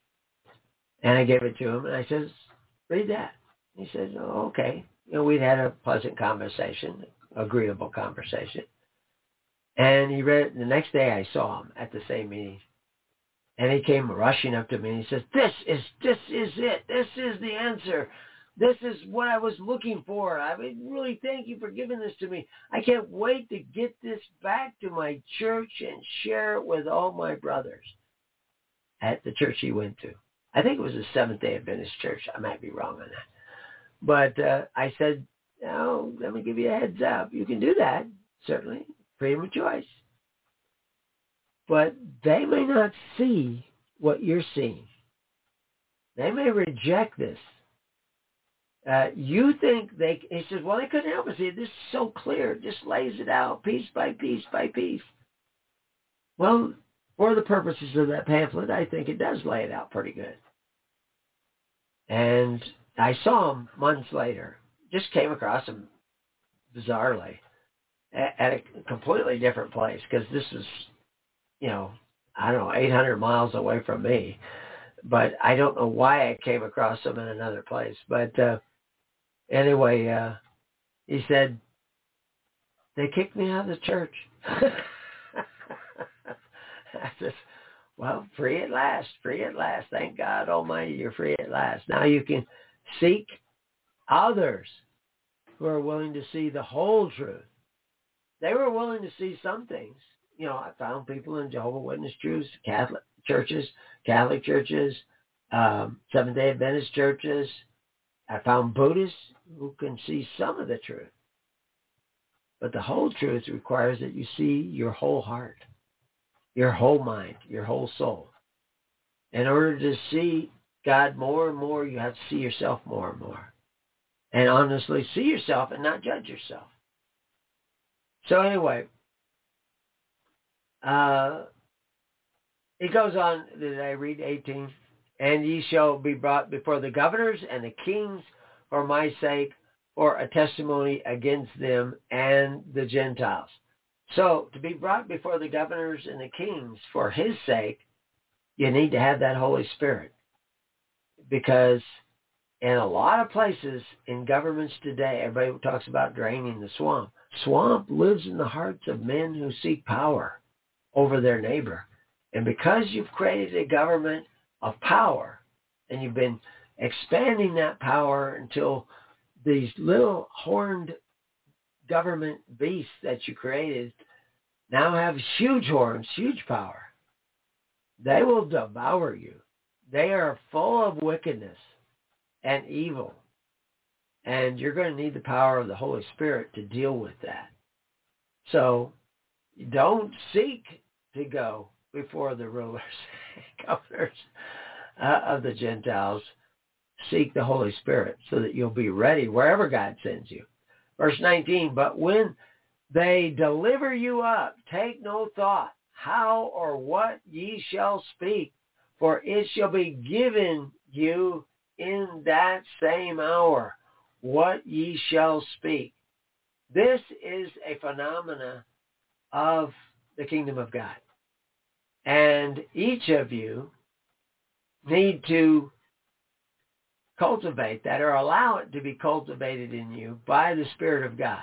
And I gave it to him, and I says, read that. He says, oh, okay. You know, we'd had a pleasant conversation, agreeable conversation. And he read it. The next day I saw him at the same meeting. And he came rushing up to me, and he says, this is, this is it. This is the answer. This is what I was looking for. I mean, really thank you for giving this to me. I can't wait to get this back to my church and share it with all my brothers at the church he went to. I think it was a Seventh-day Adventist church. I might be wrong on that. But uh, I said, oh, let me give you a heads up. You can do that, certainly. Freedom of choice. But they may not see what you're seeing. They may reject this. Uh, you think they, he says, well, they couldn't help it. See, this is so clear. It just lays it out piece by piece by piece. Well, for the purposes of that pamphlet, I think it does lay it out pretty good. And I saw him months later. Just came across him bizarrely at, at a completely different place, because this is, you know, I don't know, eight hundred miles away from me. But I don't know why I came across him in another place. But uh, anyway, uh, he said, they kicked me out of the church. I said, well, free at last, free at last. Thank God Almighty, you're free at last. Now you can seek others who are willing to see the whole truth. They were willing to see some things. You know, I found people in Jehovah's Witness Jews, Catholic churches, Catholic churches, um, Seventh-day Adventist churches. I found Buddhists who can see some of the truth. But the whole truth requires that you see your whole heart, your whole mind, your whole soul. In order to see God more and more, you have to see yourself more and more. And honestly see yourself and not judge yourself. So anyway, uh, it goes on, did I read eighteen? And ye shall be brought before the governors and the kings for my sake, for a testimony against them and the Gentiles. So to be brought before the governors and the kings for his sake, you need to have that Holy Spirit. Because in a lot of places in governments today, everybody talks about draining the swamp. Swamp lives in the hearts of men who seek power over their neighbor. And because you've created a government of power, and you've been expanding that power until these little horned government beasts that you created now have huge horns, huge power. They will devour you. They are full of wickedness and evil. And you're going to need the power of the Holy Spirit to deal with that. So don't seek to go before the rulers, governors uh, of the Gentiles. Seek the Holy Spirit so that you'll be ready wherever God sends you. Verse nineteen, but when they deliver you up, take no thought how or what ye shall speak, for it shall be given you in that same hour what ye shall speak. This is a phenomena of the kingdom of God. And each of you need to cultivate that or allow it to be cultivated in you by the Spirit of God.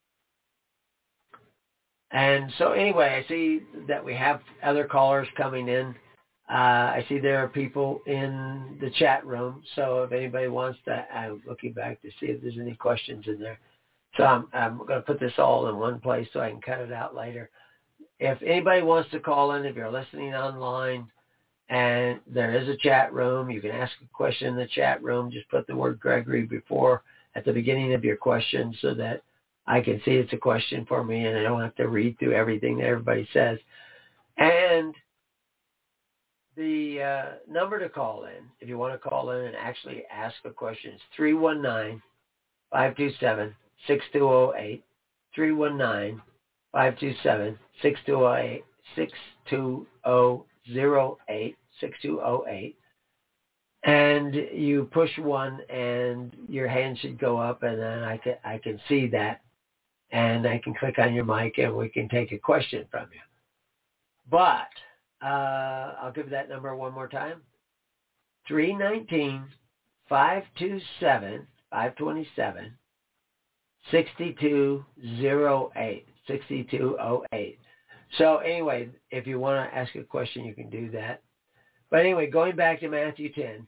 And so anyway, I see that we have other callers coming in. Uh, I see there are people in the chat room. So if anybody wants to, I'm looking back to see if there's any questions in there. So I'm, I'm going to put this all in one place so I can cut it out later. If anybody wants to call in, if you're listening online, and there is a chat room, you can ask a question in the chat room. Just put the word Gregory before at the beginning of your question so that I can see it's a question for me and I don't have to read through everything that everybody says. And the uh, number to call in, if you want to call in and actually ask a question, is three one nine, five two seven, six two zero eight, three one nine, five two seven, six two zero eight, six two zero eight, six two zero eight. And you push one and your hand should go up and then I can, I can see that. And I can click on your mic and we can take a question from you. But uh, I'll give that number one more time. three one nine, five two seven, five two seven, six two zero eight, six two zero eight. So anyway, if you want to ask a question, you can do that. But anyway, going back to Matthew ten.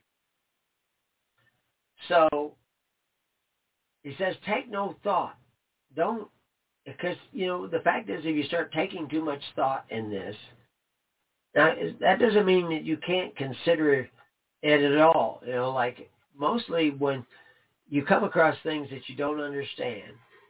So he says, take no thought. Don't, because, you know, the fact is if you start taking too much thought in this, now that doesn't mean that you can't consider it at all. You know, like mostly when you come across things that you don't understand,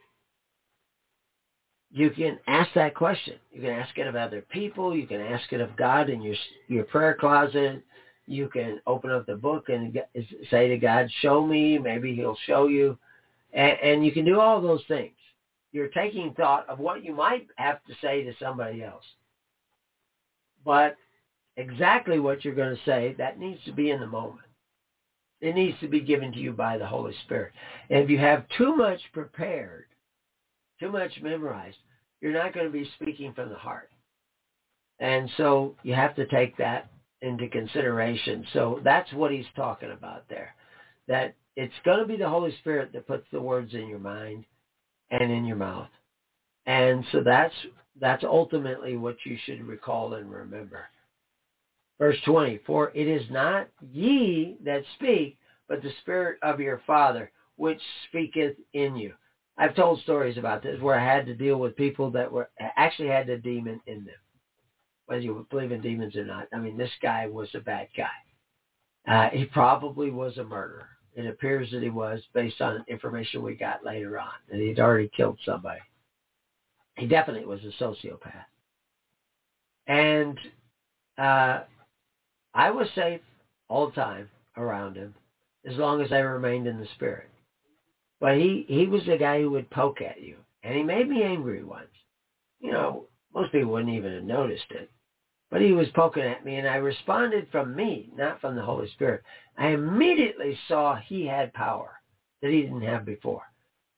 you can ask that question. You can ask it of other people. You can ask it of God in your your prayer closet. You can open up the book and say to God, show me. Maybe he'll show you. And, and you can do all those things. You're taking thought of what you might have to say to somebody else. But exactly what you're going to say, that needs to be in the moment. It needs to be given to you by the Holy Spirit. And if you have too much prepared, too much memorized, you're not going to be speaking from the heart. And so you have to take that into consideration. So that's what he's talking about there, that it's going to be the Holy Spirit that puts the words in your mind and in your mouth. And so that's that's ultimately what you should recall and remember. Verse twenty, for it is not ye that speak, but the Spirit of your Father, which speaketh in you. I've told stories about this where I had to deal with people that were actually had a demon in them, whether you believe in demons or not. I mean, this guy was a bad guy. Uh, he probably was a murderer. It appears that he was, based on information we got later on, that he'd already killed somebody. He definitely was a sociopath. And uh, I was safe all the time around him as long as I remained in the Spirit. But he, he was the guy who would poke at you. And he made me angry once. You know, most people wouldn't even have noticed it. But he was poking at me, and I responded from me, not from the Holy Spirit. I immediately saw he had power that he didn't have before.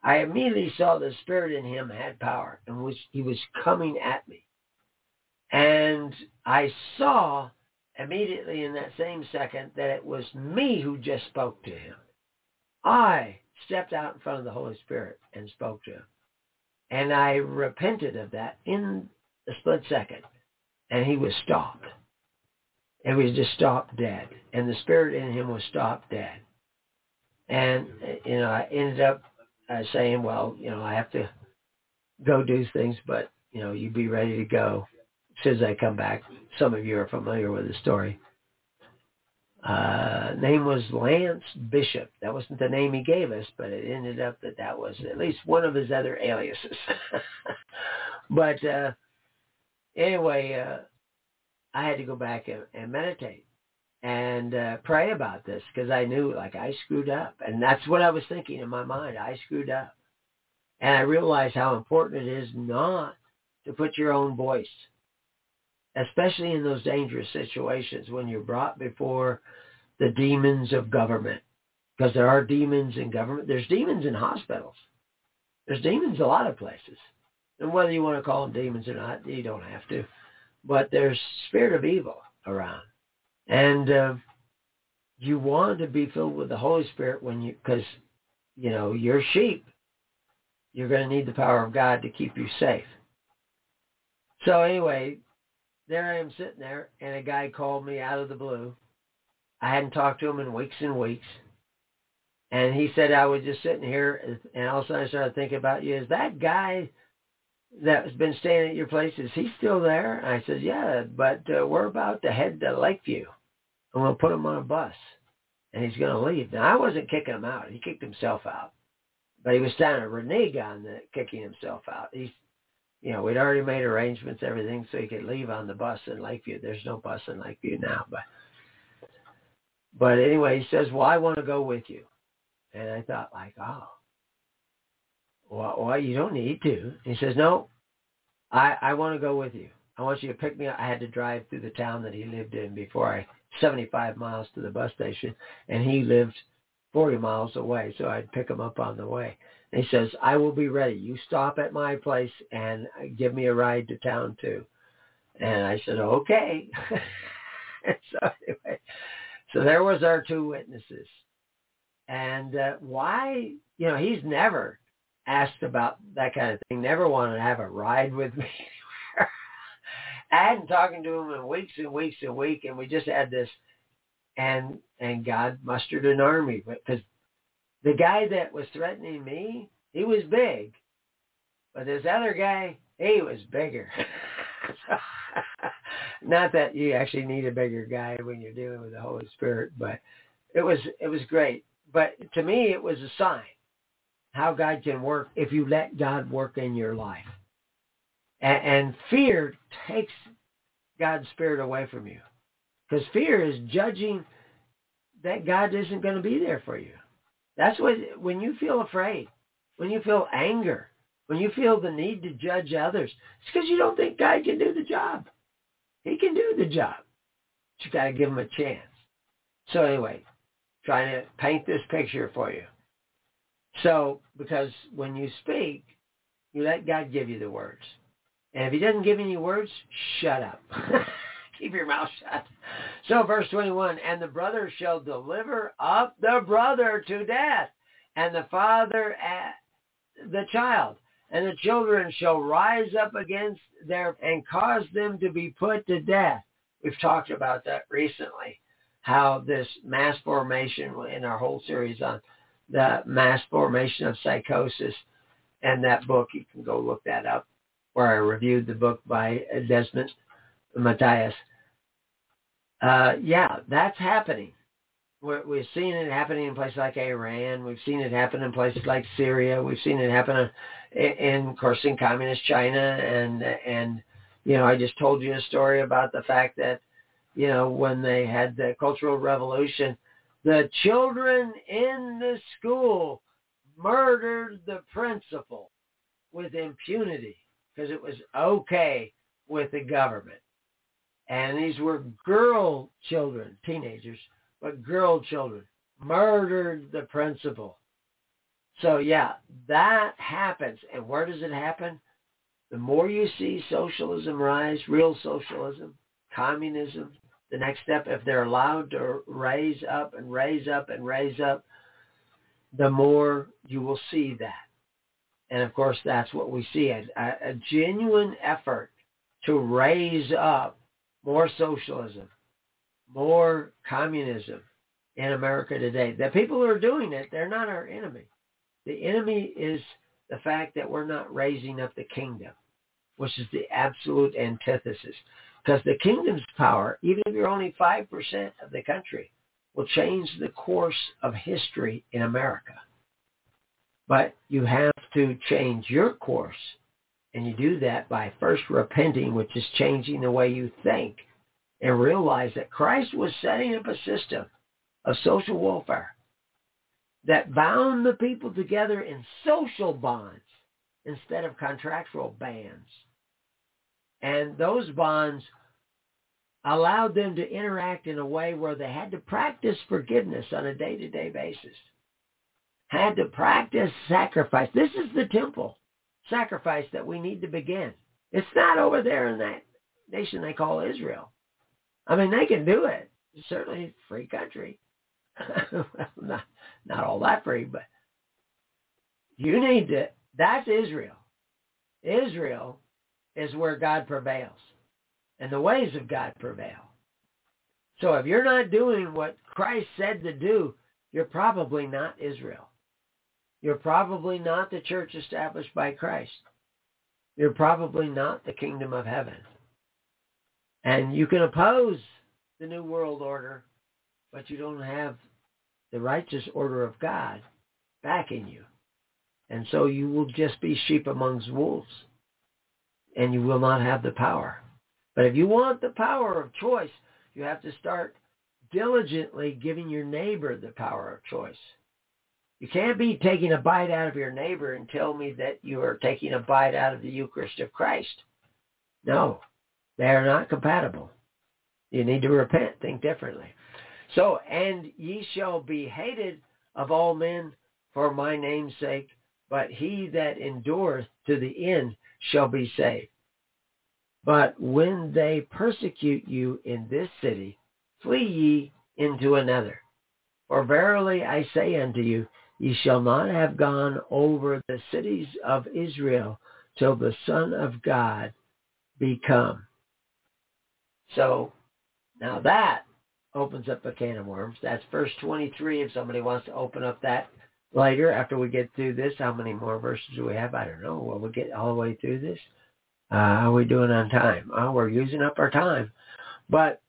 I immediately saw the Spirit in him had power and was he was coming at me. And I saw immediately in that same second that it was me who just spoke to him. I stepped out in front of the Holy Spirit and spoke to him. And I repented of that in a split second. And he was stopped. And he was just stopped dead. And the Spirit in him was stopped dead. And, you know, I ended up uh, saying, well, you know, I have to go do things, but, you know, you be ready to go as soon as I come back. Some of you are familiar with the story. Uh, name was Lance Bishop. That wasn't the name he gave us, but it ended up that that was at least one of his other aliases. But uh, anyway, uh, I had to go back and, and meditate and uh, pray about this because I knew, like, I screwed up. And that's what I was thinking in my mind. I screwed up. And I realized how important it is not to put your own voice, especially in those dangerous situations when you're brought before the demons of government. Because there are demons in government. There's demons in hospitals. There's demons a lot of places. And whether you want to call them demons or not, you don't have to. But there's spirit of evil around. And uh, you want to be filled with the Holy Spirit when you, because, you know, you're sheep. You're going to need the power of God to keep you safe. So anyway, there I am sitting there, and a guy called me out of the blue. I hadn't talked to him in weeks and weeks. And he said, I was just sitting here, and all of a sudden I started thinking about you. Is that guy that's been staying at your place, is he still there? And I said, yeah, but uh, we're about to head to Lakeview. I'm going to put him on a bus, and he's going to leave. Now, I wasn't kicking him out. He kicked himself out. But he was trying to renege on the kicking himself out. He's, you know, we'd already made arrangements, everything, so he could leave on the bus in Lakeview. There's no bus in Lakeview now. But but anyway, he says, well, I want to go with you. And I thought, like, oh, well, well you don't need to. He says, no, I, I want to go with you. I want you to pick me up. I had to drive through the town that he lived in before I, seventy-five miles to the bus station, and he lived forty miles away, so I'd pick him up on the way. And he says, I will be ready. You stop at my place and give me a ride to town too. And I said, okay. So anyway, so there was our two witnesses. And uh, why, you know, he's never asked about that kind of thing, never wanted to have a ride with me. I hadn't talked to him in weeks and weeks and weeks, and we just had this, and and God mustered an army. Because the guy that was threatening me, he was big. But this other guy, he was bigger. Not that you actually need a bigger guy when you're dealing with the Holy Spirit, but it was it was great. But to me, it was a sign how God can work if you let God work in your life. And, and fear takes God's Spirit away from you. Because fear is judging that God isn't going to be there for you. That's what, when you feel afraid, when you feel anger, when you feel the need to judge others, it's because you don't think God can do the job. He can do the job. But you got to give him a chance. So anyway, trying to paint this picture for you. So, because when you speak, you let God give you the words. And if he doesn't give you any words, shut up. Keep your mouth shut. So verse twenty-one, and the brother shall deliver up the brother to death, and the father the child, and the children shall rise up against their, and cause them to be put to death. We've talked about that recently, how this mass formation in our whole series on the mass formation of psychosis, and that book, you can go look that up, where I reviewed the book by Desmond Matthias. Uh, yeah, that's happening. We're, we've seen it happening in places like Iran. We've seen it happen in places like Syria. We've seen it happen, in, in of course, in communist China. And, and, you know, I just told you a story about the fact that, you know, when they had the Cultural Revolution, the children in the school murdered the principal with impunity because it was okay with the government. And these were girl children, teenagers, but girl children murdered the principal. So, yeah, that happens. And where does it happen? The more you see socialism rise, real socialism, communism, the next step, if they're allowed to raise up and raise up and raise up, the more you will see that. And, of course, that's what we see, a, a genuine effort to raise up more socialism, more communism in America today. The people who are doing it, they're not our enemy. The enemy is the fact that we're not raising up the kingdom, which is the absolute antithesis. Because the kingdom's power, even if you're only five percent of the country, will change the course of history in America. But you have to change your course, and you do that by first repenting, which is changing the way you think, and realize that Christ was setting up a system of social welfare that bound the people together in social bonds instead of contractual bands. And those bonds allowed them to interact in a way where they had to practice forgiveness on a day-to-day basis, had to practice sacrifice. This is the temple sacrifice that we need to begin. It's not over there in that nation they call Israel. I mean, they can do it. It's certainly a free country. Well, not, not all that free, but you need to, that's Israel. Israel is where God prevails, and the ways of God prevail. So if you're not doing what Christ said to do, you're probably not Israel. You're probably not the church established by Christ. You're probably not the kingdom of heaven. And you can oppose the New World Order, but you don't have the righteous order of God backing you. And so you will just be sheep amongst wolves, and you will not have the power. But if you want the power of choice, you have to start diligently giving your neighbor the power of choice. You can't be taking a bite out of your neighbor and tell me that you are taking a bite out of the Eucharist of Christ. No, they are not compatible. You need to repent, think differently. So, and ye shall be hated of all men for my name's sake, but he that endureth to the end shall be saved. But when they persecute you in this city, flee ye into another. For verily I say unto you, ye shall not have gone over the cities of Israel till the Son of God be come. So, now that opens up a can of worms. That's verse twenty-three. If somebody wants to open up that later after we get through this, how many more verses do we have? I don't know. Will we get all the way through this? Uh, how are we doing on time? Oh, we're using up our time. But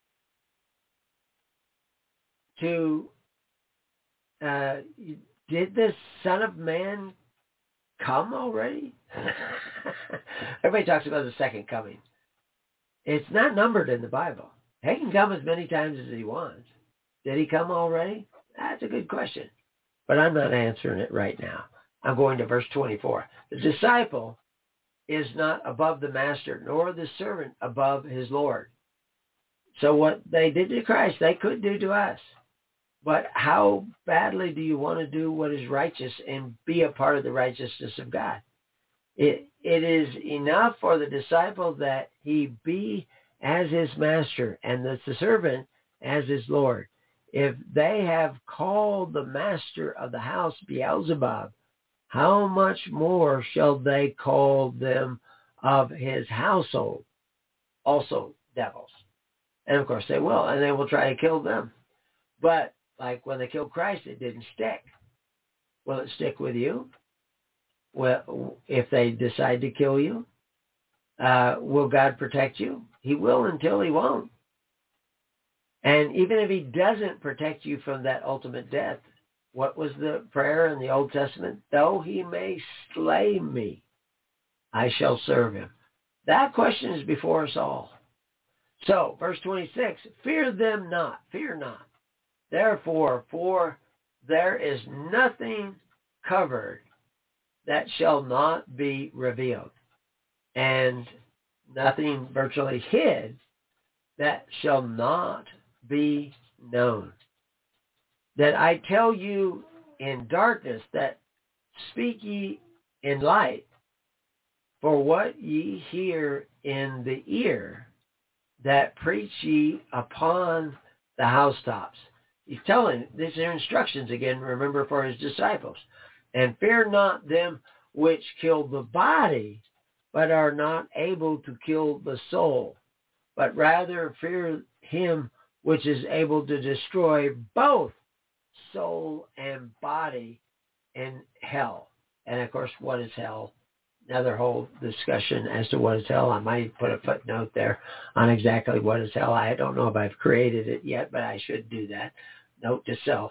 to, uh, did the Son of Man come already? Everybody talks about the second coming. It's not numbered in the Bible. He can come as many times as he wants. Did he come already? That's a good question. But I'm not answering it right now. I'm going to verse twenty-four. The disciple is not above the master, nor the servant above his Lord. So what they did to Christ, they could do to us. But how badly do you want to do what is righteous and be a part of the righteousness of God? It, it is enough for the disciple that he be as his master and the servant as his Lord. If they have called the master of the house Beelzebub, how much more shall they call them of his household, also devils? And of course they will, and they will try to kill them. But like when they killed Christ, it didn't stick. Will it stick with you? Well, if they decide to kill you, uh, will God protect you? He will until he won't. And even if he doesn't protect you from that ultimate death, what was the prayer in the Old Testament? Though he may slay me, I shall serve him. That question is before us all. So, verse twenty-six, fear them not, fear not. Therefore, for there is nothing covered that shall not be revealed, and nothing virtually hid that shall not be known. That I tell you in darkness, that speak ye in light, for what ye hear in the ear, that preach ye upon the housetops. He's telling, these are instructions again, remember, for his disciples. And fear not them which kill the body, but are not able to kill the soul, but rather fear him which is able to destroy both soul and body in hell. And of course, what is hell? Another whole discussion as to what is hell. I might put a footnote there on exactly what is hell. I don't know if I've created it yet, but I should do that. Note to self.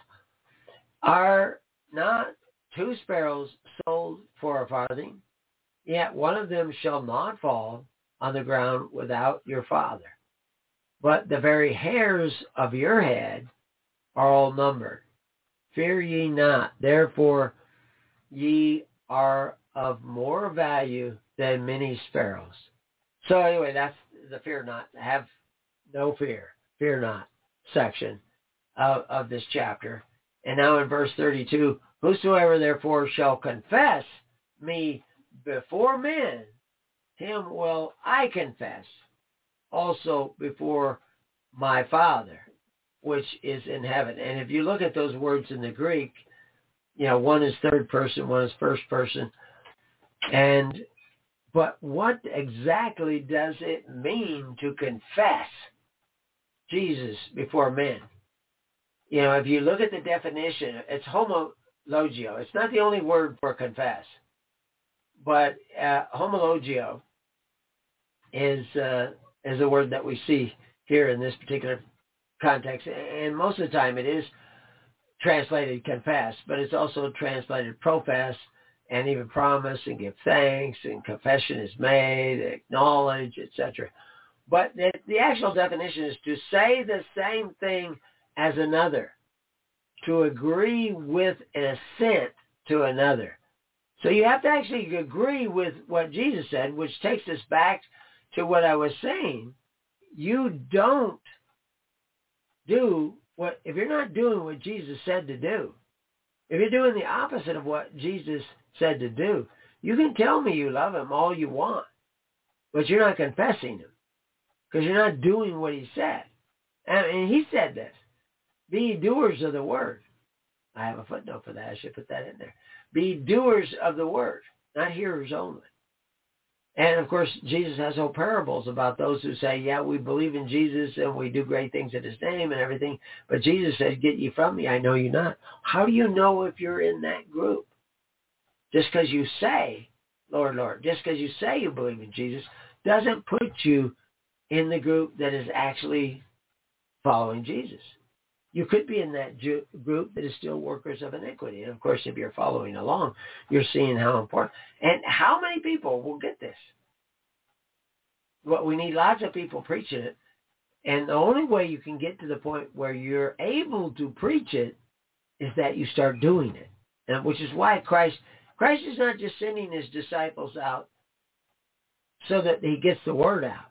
Are not two sparrows sold for a farthing? Yet one of them shall not fall on the ground without your Father. But the very hairs of your head are all numbered. Fear ye not, therefore ye are of more value than many sparrows. So anyway, that's the fear not, have no fear, fear not section of, of this chapter. And now in verse thirty-two, whosoever therefore shall confess me before men, him will I confess also before my Father, which is in heaven. And if you look at those words in the Greek, you know, one is third person, one is first person. And, but what exactly does it mean to confess Jesus before men? You know, if you look at the definition, it's homologio. It's not the only word for confess, but uh, homologio is uh, is a word that we see here in this particular context. And most of the time it is translated confess, but it's also translated profess and even promise and give thanks, and confession is made, acknowledge, et cetera. But the, the actual definition is to say the same thing as another, to agree with and assent to another. So you have to actually agree with what Jesus said, which takes us back to what I was saying. You don't do what, if you're not doing what Jesus said to do, if you're doing the opposite of what Jesus said to do, you can tell me you love him all you want, but you're not confessing him because you're not doing what he said. And he said this, be ye doers of the word. I have a footnote for that. I should put that in there. Be doers of the word, not hearers only. And, of course, Jesus has whole parables about those who say, yeah, we believe in Jesus and we do great things in his name and everything. But Jesus said, get ye from me, I know you not. How do you know if you're in that group? Just because you say, Lord, Lord, just because you say you believe in Jesus doesn't put you in the group that is actually following Jesus. You could be in that ju- group that is still workers of iniquity. And, of course, if you're following along, you're seeing how important. And how many people will get this? Well, we need lots of people preaching it. And the only way you can get to the point where you're able to preach it is that you start doing it. And which is why Christ, Christ is not just sending his disciples out so that he gets the word out.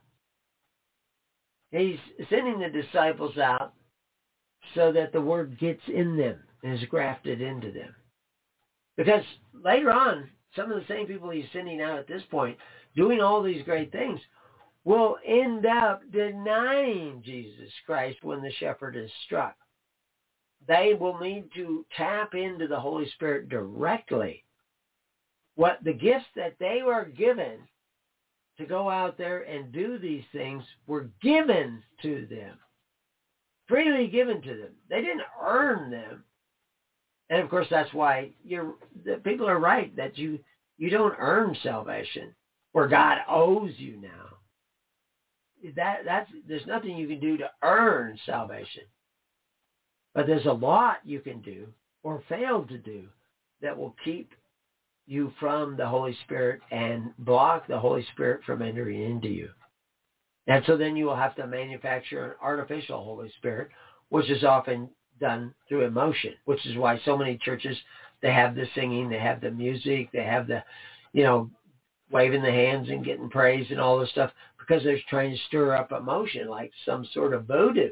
He's sending the disciples out so that the word gets in them and is grafted into them. Because later on, some of the same people he's sending out at this point, doing all these great things, will end up denying Jesus Christ when the shepherd is struck. They will need to tap into the Holy Spirit directly. What the gifts that they were given to go out there and do these things were given to them. Freely given to them. They didn't earn them. And of course, that's why you're, the people are right that you, you don't earn salvation where God owes you now. That, that's, there's nothing you can do to earn salvation. But there's a lot you can do or fail to do that will keep you from the Holy Spirit and block the Holy Spirit from entering into you. And so then you will have to manufacture an artificial Holy Spirit, which is often done through emotion, which is why so many churches, they have the singing, they have the music, they have the, you know, waving the hands and getting praise and all this stuff, because they're trying to stir up emotion like some sort of voodoo.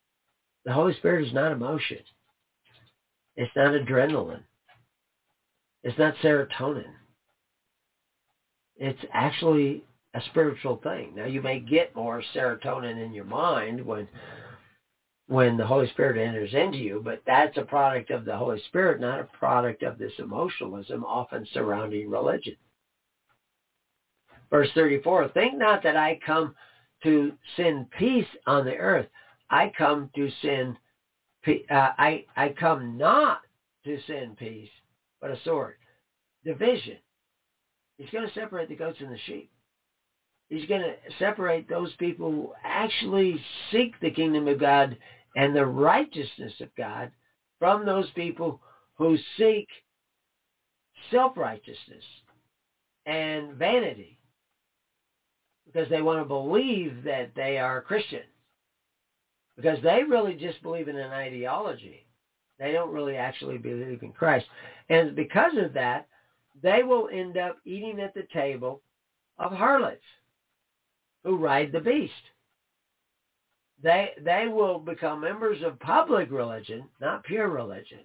The Holy Spirit is not emotion. It's not adrenaline. It's not serotonin. It's actually a spiritual thing. Now, you may get more serotonin in your mind when when the Holy Spirit enters into you, but that's a product of the Holy Spirit, not a product of this emotionalism often surrounding religion. Verse thirty-four, think not that I come to send peace on the earth. I come to send, uh, I, I come not to send peace, but a sword. Division. He's going to separate the goats and the sheep. He's going to separate those people who actually seek the kingdom of God and the righteousness of God from those people who seek self-righteousness and vanity because they want to believe that they are Christian, because they really just believe in an ideology. They don't really actually believe in Christ. And because of that, they will end up eating at the table of harlots who ride the beast. They they will become members of public religion, not pure religion.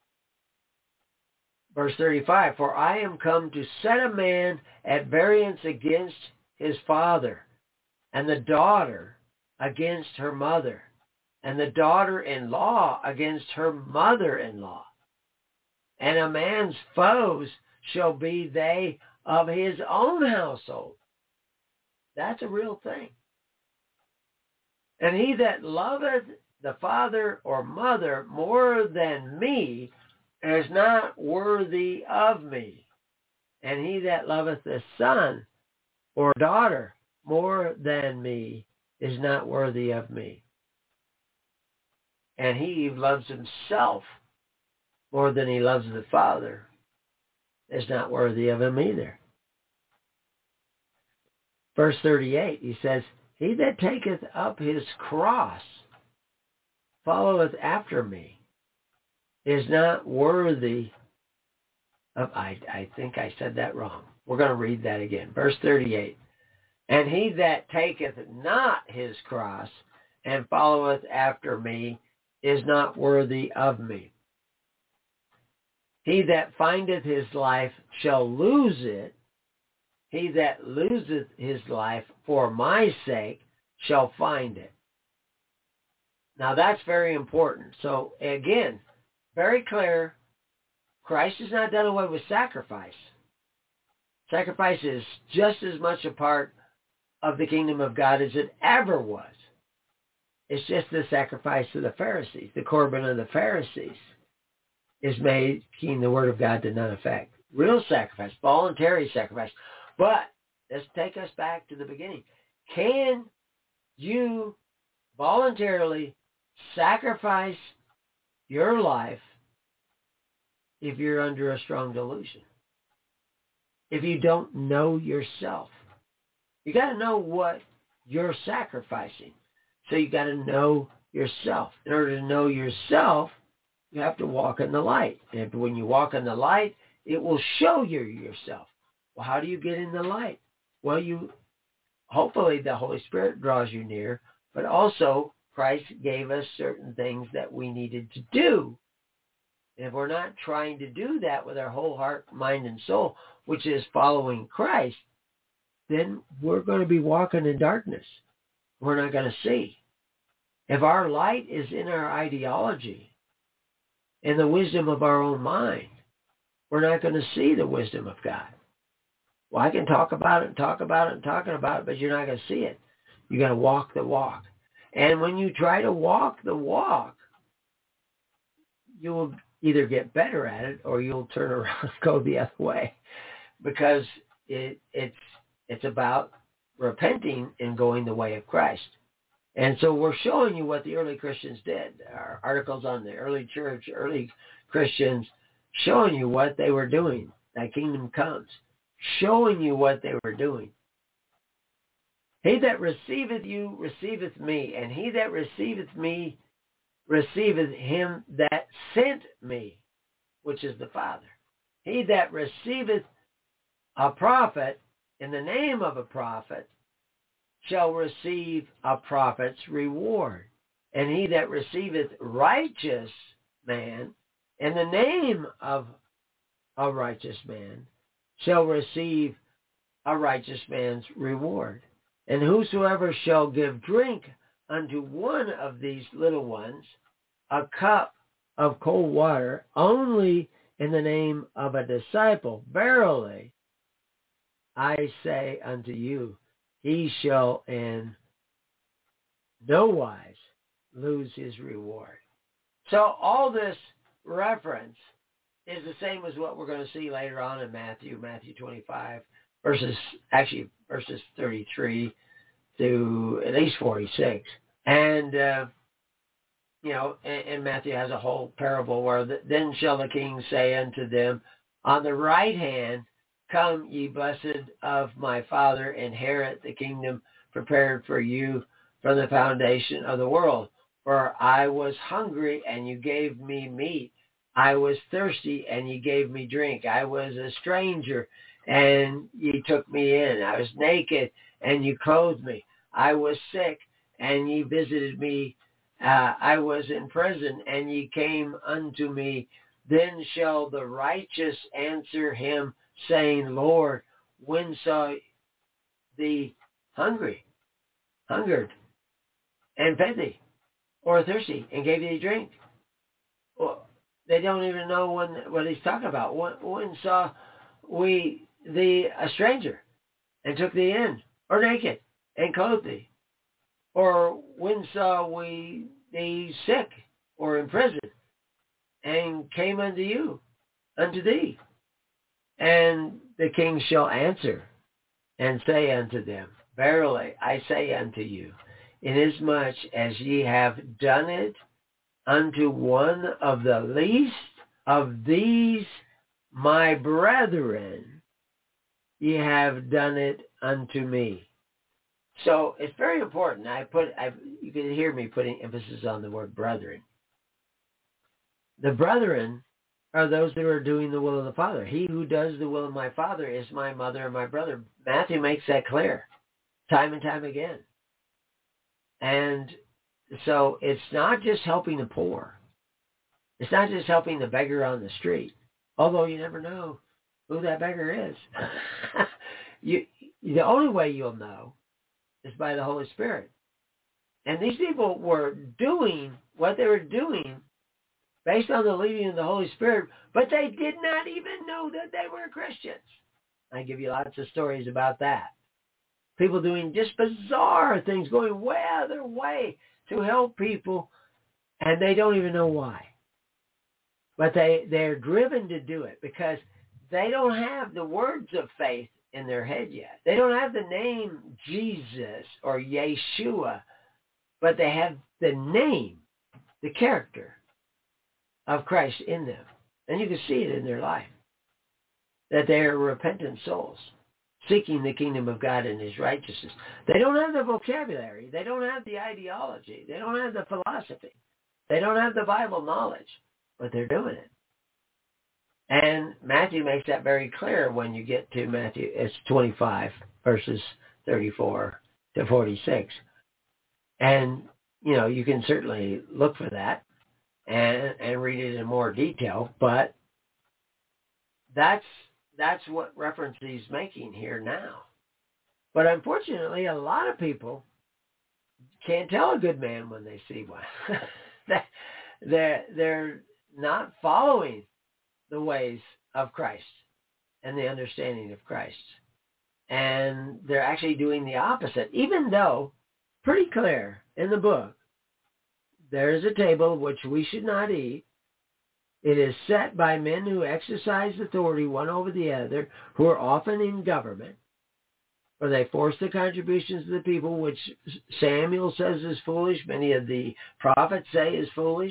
Verse thirty-five, for I am come to set a man at variance against his father, and the daughter against her mother, and the daughter-in-law against her mother-in-law. And a man's foes shall be they of his own household. That's a real thing. And he that loveth the father or mother more than me is not worthy of me. And he that loveth the son or daughter more than me is not worthy of me. And he who loves himself more than he loves the Father is not worthy of him either. Verse thirty-eight, he says, he that taketh up his cross, followeth after me, is not worthy of, I, I think I said that wrong. We're going to read that again. Verse thirty-eight, and he that taketh not his cross and followeth after me is not worthy of me. He that findeth his life shall lose it. He that loseth his life for my sake shall find it. Now that's very important. So again, very clear, Christ has not done away with sacrifice. Sacrifice is just as much a part of the kingdom of God as it ever was. It's just the sacrifice of the Pharisees. The Corban of the Pharisees is making the word of God to none effect. Real sacrifice, voluntary sacrifice. But let's take us back to the beginning. Can you voluntarily sacrifice your life if you're under a strong delusion? If you don't know yourself? You got to know what you're sacrificing. So you got to know yourself. In order to know yourself, you have to walk in the light. And when you walk in the light, it will show you yourself. Well, how do you get in the light? Well, you hopefully the Holy Spirit draws you near, but also Christ gave us certain things that we needed to do. And if we're not trying to do that with our whole heart, mind, and soul, which is following Christ, then we're going to be walking in darkness. We're not going to see. If our light is in our ideology and the wisdom of our own mind, we're not going to see the wisdom of God. Well, I can talk about it and talk about it and talking about it, but you're not going to see it. You got to walk the walk. And when you try to walk the walk, you will either get better at it or you'll turn around and go the other way, because it, it's it's about repenting and going the way of Christ. And so we're showing you what the early Christians did. Our articles on the early church, early Christians, showing you what they were doing. Thy kingdom comes. Showing you what they were doing. He that receiveth you receiveth me, and he that receiveth me receiveth him that sent me, which is the Father. He that receiveth a prophet in the name of a prophet shall receive a prophet's reward. And he that receiveth righteous man in the name of a righteous man shall receive a righteous man's reward. And whosoever shall give drink unto one of these little ones a cup of cold water only in the name of a disciple, verily I say unto you, he shall in no wise lose his reward. So all this reference is the same as what we're going to see later on in Matthew, Matthew twenty-five, verses, actually verses thirty-three to at least forty-six. And, uh, you know, and, and Matthew has a whole parable where the, then shall the king say unto them, on the right hand, come ye blessed of my Father, inherit the kingdom prepared for you from the foundation of the world. For I was hungry, and you gave me meat. I was thirsty, and you gave me drink. I was a stranger, and ye took me in. I was naked, and you clothed me. I was sick, and ye visited me. Uh, I was in prison, and ye came unto me. Then shall the righteous answer him, saying, Lord, when saw thee hungry, hungered, and fed thee, or thirsty, and gave thee drink? Well, they don't even know when, what he's talking about. When, when saw we thee a stranger, and took thee in, or naked, and clothed thee? Or when saw we thee sick, or in prison, and came unto you, unto thee? And the king shall answer and say unto them, verily I say unto you, inasmuch as ye have done it unto one of the least of these my brethren, ye have done it unto me. So it's very important. I put, I, you can hear me putting emphasis on the word brethren. The brethren are those that are doing the will of the Father. He who does the will of my Father is my mother and my brother. Matthew makes that clear time and time again. And so it's not just helping the poor. It's not just helping the beggar on the street, although you never know who that beggar is. you, the only way you'll know is by the Holy Spirit. And these people were doing what they were doing based on the leading of the Holy Spirit, but they did not even know that they were Christians. I give you lots of stories about that. People doing just bizarre things, going way out of their way to help people, and they don't even know why. But they, they're driven to do it because they don't have the words of faith in their head yet. They don't have the name Jesus or Yeshua, but they have the name, the character of Christ in them. And you can see it in their life, that they are repentant souls, seeking the kingdom of God and his righteousness. They don't have the vocabulary. They don't have the ideology. They don't have the philosophy. They don't have the Bible knowledge, but they're doing it. And Matthew makes that very clear when you get to Matthew, it's twenty-five, verses thirty-four to forty-six. And, you know, you can certainly look for that and, and read it in more detail, but that's that's what reference he's making here now. But unfortunately, a lot of people can't tell a good man when they see one. they're, they're not following the ways of Christ and the understanding of Christ. And they're actually doing the opposite, even though pretty clear in the book, there is a table which we should not eat. It is set by men who exercise authority one over the other, who are often in government, or they force the contributions of the people, which Samuel says is foolish. Many of the prophets say is foolish.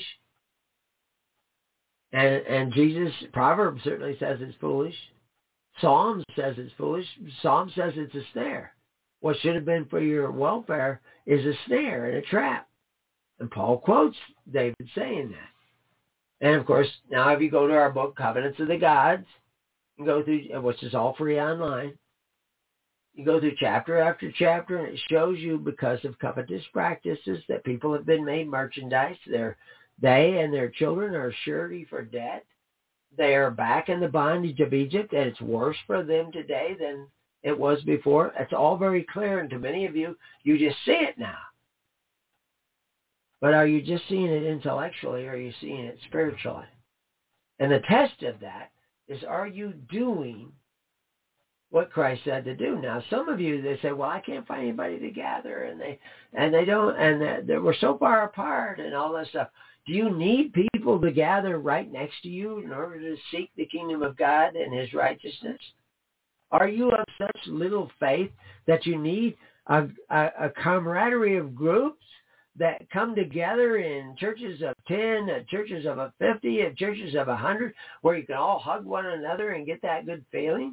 And, and Jesus, Proverbs certainly says it's foolish. Psalms says it's foolish. Psalm says it's a snare. What should have been for your welfare is a snare and a trap. And Paul quotes David saying that. And of course, now if you go to our book, Covenants of the Gods, you go through, which is all free online, you go through chapter after chapter, and it shows you because of covetous practices that people have been made merchandise. They're, they and their children are surety for debt. They are back in the bondage of Egypt, and it's worse for them today than it was before. It's all very clear, and to many of you, you just see it now. But are you just seeing it intellectually, or are you seeing it spiritually? And the test of that is, are you doing what Christ said to do? Now, some of you, they say, well, I can't find anybody to gather, and they and they don't, and they, we're so far apart and all that stuff. Do you need people to gather right next to you in order to seek the kingdom of God and his righteousness? Are you of such little faith that you need a, a, a camaraderie of groups that come together in churches of ten, churches of a fifty, and churches of a hundred, where you can all hug one another and get that good feeling?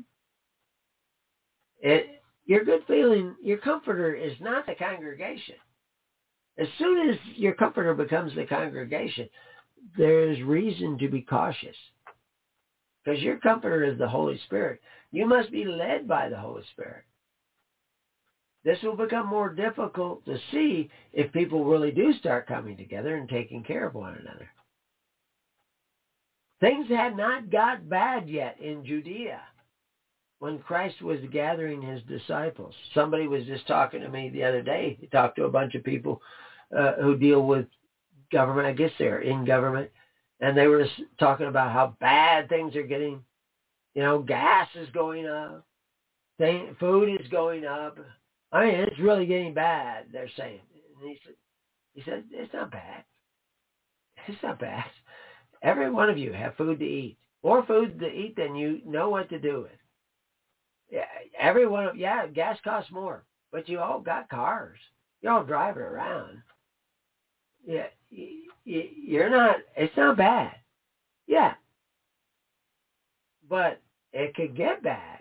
It, your good feeling, your comforter is not the congregation. As soon as your comforter becomes the congregation, there's reason to be cautious, because your comforter is the Holy Spirit. You must be led by the Holy Spirit. This will become more difficult to see if people really do start coming together and taking care of one another. Things had not got bad yet in Judea when Christ was gathering his disciples. Somebody was just talking to me the other day. He talked to a bunch of people uh, who deal with government. I guess they're in government. And they were talking about how bad things are getting. You know, gas is going up. Thing, food is going up. I mean, it's really getting bad, they're saying. And he said, he said, it's not bad. It's not bad. Every one of you have food to eat. More food to eat than you know what to do with. Yeah, every one of, yeah, gas costs more, but you all got cars. You're all driving around. Yeah, you're not, it's not bad. Yeah. But it could get bad.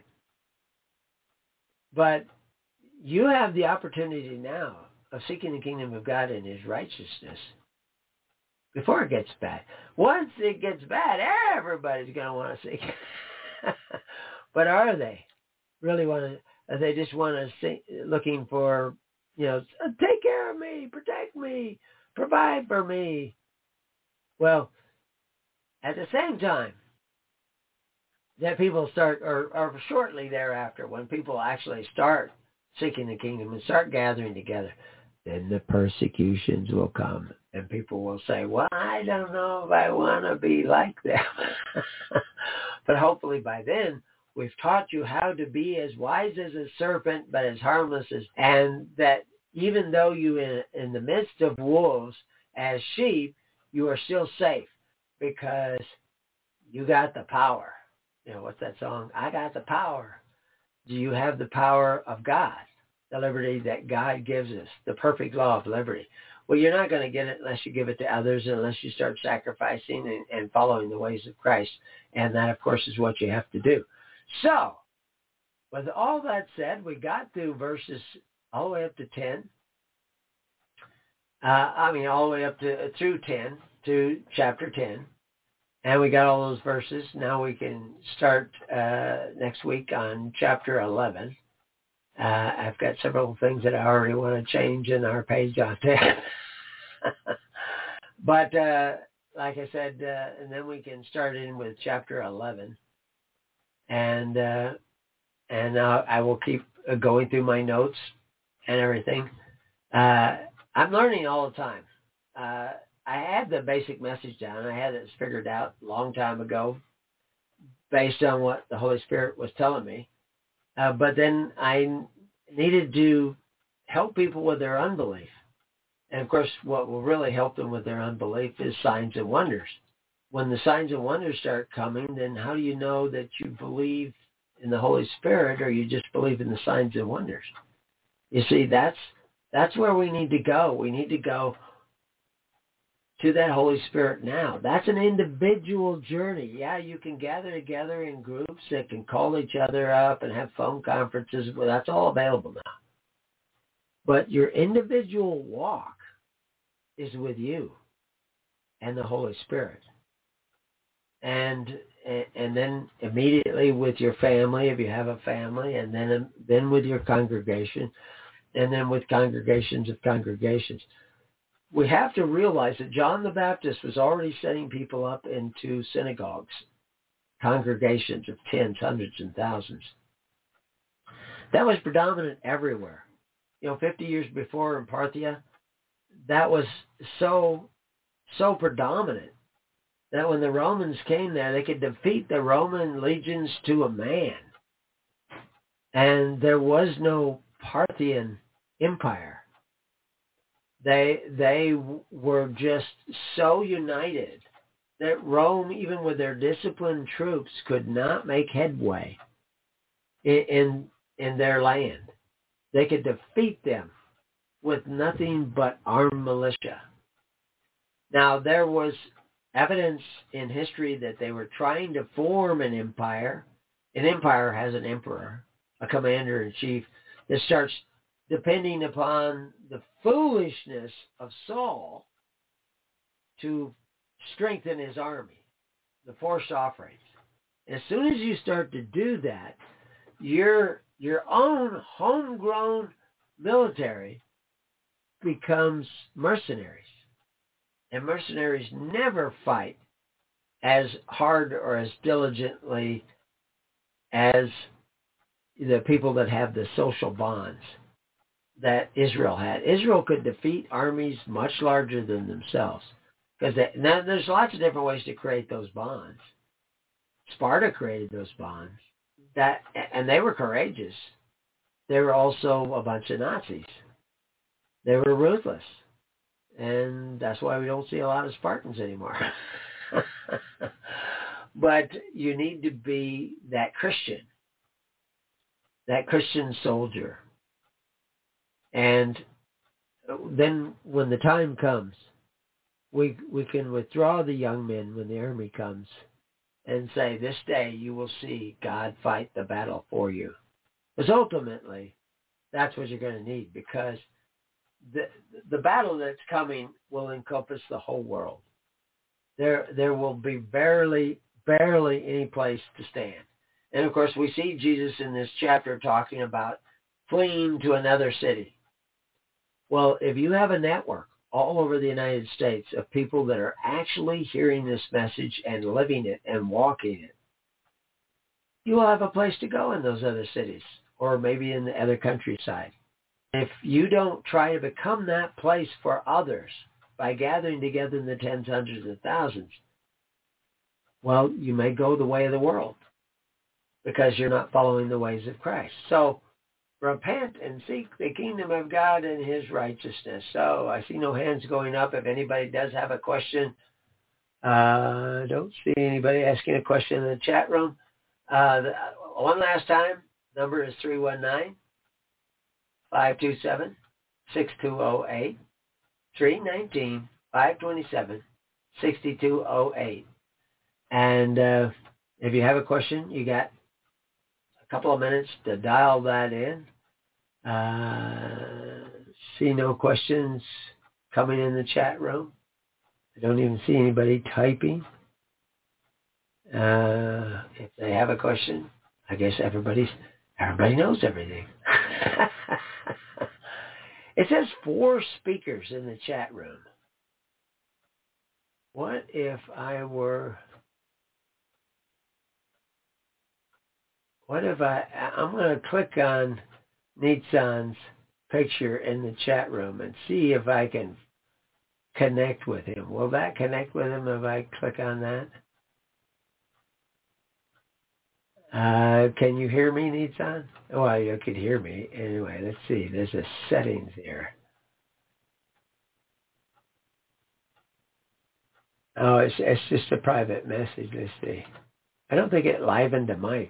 But you have the opportunity now of seeking the kingdom of God and his righteousness before it gets bad. Once it gets bad, everybody's going to want to seek. But are they really want to, they just want to see, looking for, you know, take care of me, protect me, provide for me. Well, at the same time that people start, or, or shortly thereafter, when people actually start seeking the kingdom and start gathering together, then the persecutions will come, and people will say, well, I don't know if I want to be like them. But hopefully by then, we've taught you how to be as wise as a serpent, but as harmless as, and that even though you in, in the midst of wolves as sheep, you are still safe because you got the power. You know, what's that song? I got the power. Do you have the power of God, the liberty that God gives us, the perfect law of liberty? Well, you're not going to get it unless you give it to others, unless you start sacrificing and, and following the ways of Christ. And that, of course, is what you have to do. So, with all that said, we got through verses all the way up to ten. Uh, I mean, all the way up to through ten, to chapter ten. And we got all those verses. Now we can start uh, next week on chapter eleven. Uh, I've got several things that I already want to change in our page on ten. But uh, like I said, uh, and then we can start in with chapter eleven. And uh, and uh, I will keep going through my notes and everything. Uh, I'm learning all the time. Uh, I had the basic message down. I had it figured out a long time ago based on what the Holy Spirit was telling me. Uh, but then I needed to help people with their unbelief. And, of course, what will really help them with their unbelief is signs and wonders. When the signs and wonders start coming, then how do you know that you believe in the Holy Spirit or you just believe in the signs and wonders? You see, that's that's where we need to go. We need to go to that Holy Spirit now. That's an individual journey. Yeah, you can gather together in groups that can call each other up and have phone conferences. Well, that's all available now. But your individual walk is with you and the Holy Spirit. And and then immediately with your family, if you have a family, and then then with your congregation, and then with congregations of congregations. We have to realize that John the Baptist was already setting people up into synagogues congregations of tens, hundreds, and thousands. That was predominant everywhere. You know, fifty years before in Parthia, that was so, so predominant that when the Romans came there, they could defeat the Roman legions to a man. And there was no Parthian empire. They they were just so united that Rome, even with their disciplined troops, could not make headway in, in, in their land. They could defeat them with nothing but armed militia. Now, there was evidence in history that they were trying to form an empire. An empire has an emperor, a commander-in-chief, that starts depending upon the foolishness of Saul to strengthen his army, the forced offerings. As soon as you start to do that, your your own homegrown military becomes mercenaries. And mercenaries never fight as hard or as diligently as the people that have the social bonds that Israel had. Israel could defeat armies much larger than themselves. Because now there's lots of different ways to create those bonds. Sparta created those bonds. That and they were courageous. They were also a bunch of Nazis. They were ruthless. And that's why we don't see a lot of Spartans anymore. But you need to be that Christian, that Christian soldier. And then when the time comes, we we can withdraw the young men when the army comes and say, this day you will see God fight the battle for you. Because ultimately, that's what you're going to need, because the the battle that's coming will encompass the whole world. There there will be barely, barely any place to stand. And of course, we see Jesus in this chapter talking about fleeing to another city. Well, if you have a network all over the United States of people that are actually hearing this message and living it and walking it, you will have a place to go in those other cities or maybe in the other countryside. If you don't try to become that place for others by gathering together in the tens, hundreds, and thousands, well, you may go the way of the world because you're not following the ways of Christ. So repent and seek the kingdom of God and his righteousness. So I see no hands going up. If anybody does have a question, uh, I don't see anybody asking a question in the chat room. Uh, the, one last time, number is three one nine, five two seven, six two zero eight, three one nine, five two seven, six two zero eight. And uh, if you have a question, you got a couple of minutes to dial that in. Uh, see no questions coming in the chat room. I don't even see anybody typing. Uh, if they have a question, I guess everybody's everybody knows everything. It says four speakers in the chat room. What if I were... What if I... I'm going to click on Nitzan's picture in the chat room and see if I can connect with him. Will that connect with him if I click on that? Uh, can you hear me, Nitzan? Well, you could hear me. Anyway, let's see. There's a settings here. Oh, it's it's just a private message. Let's see. I don't think it livened the mic.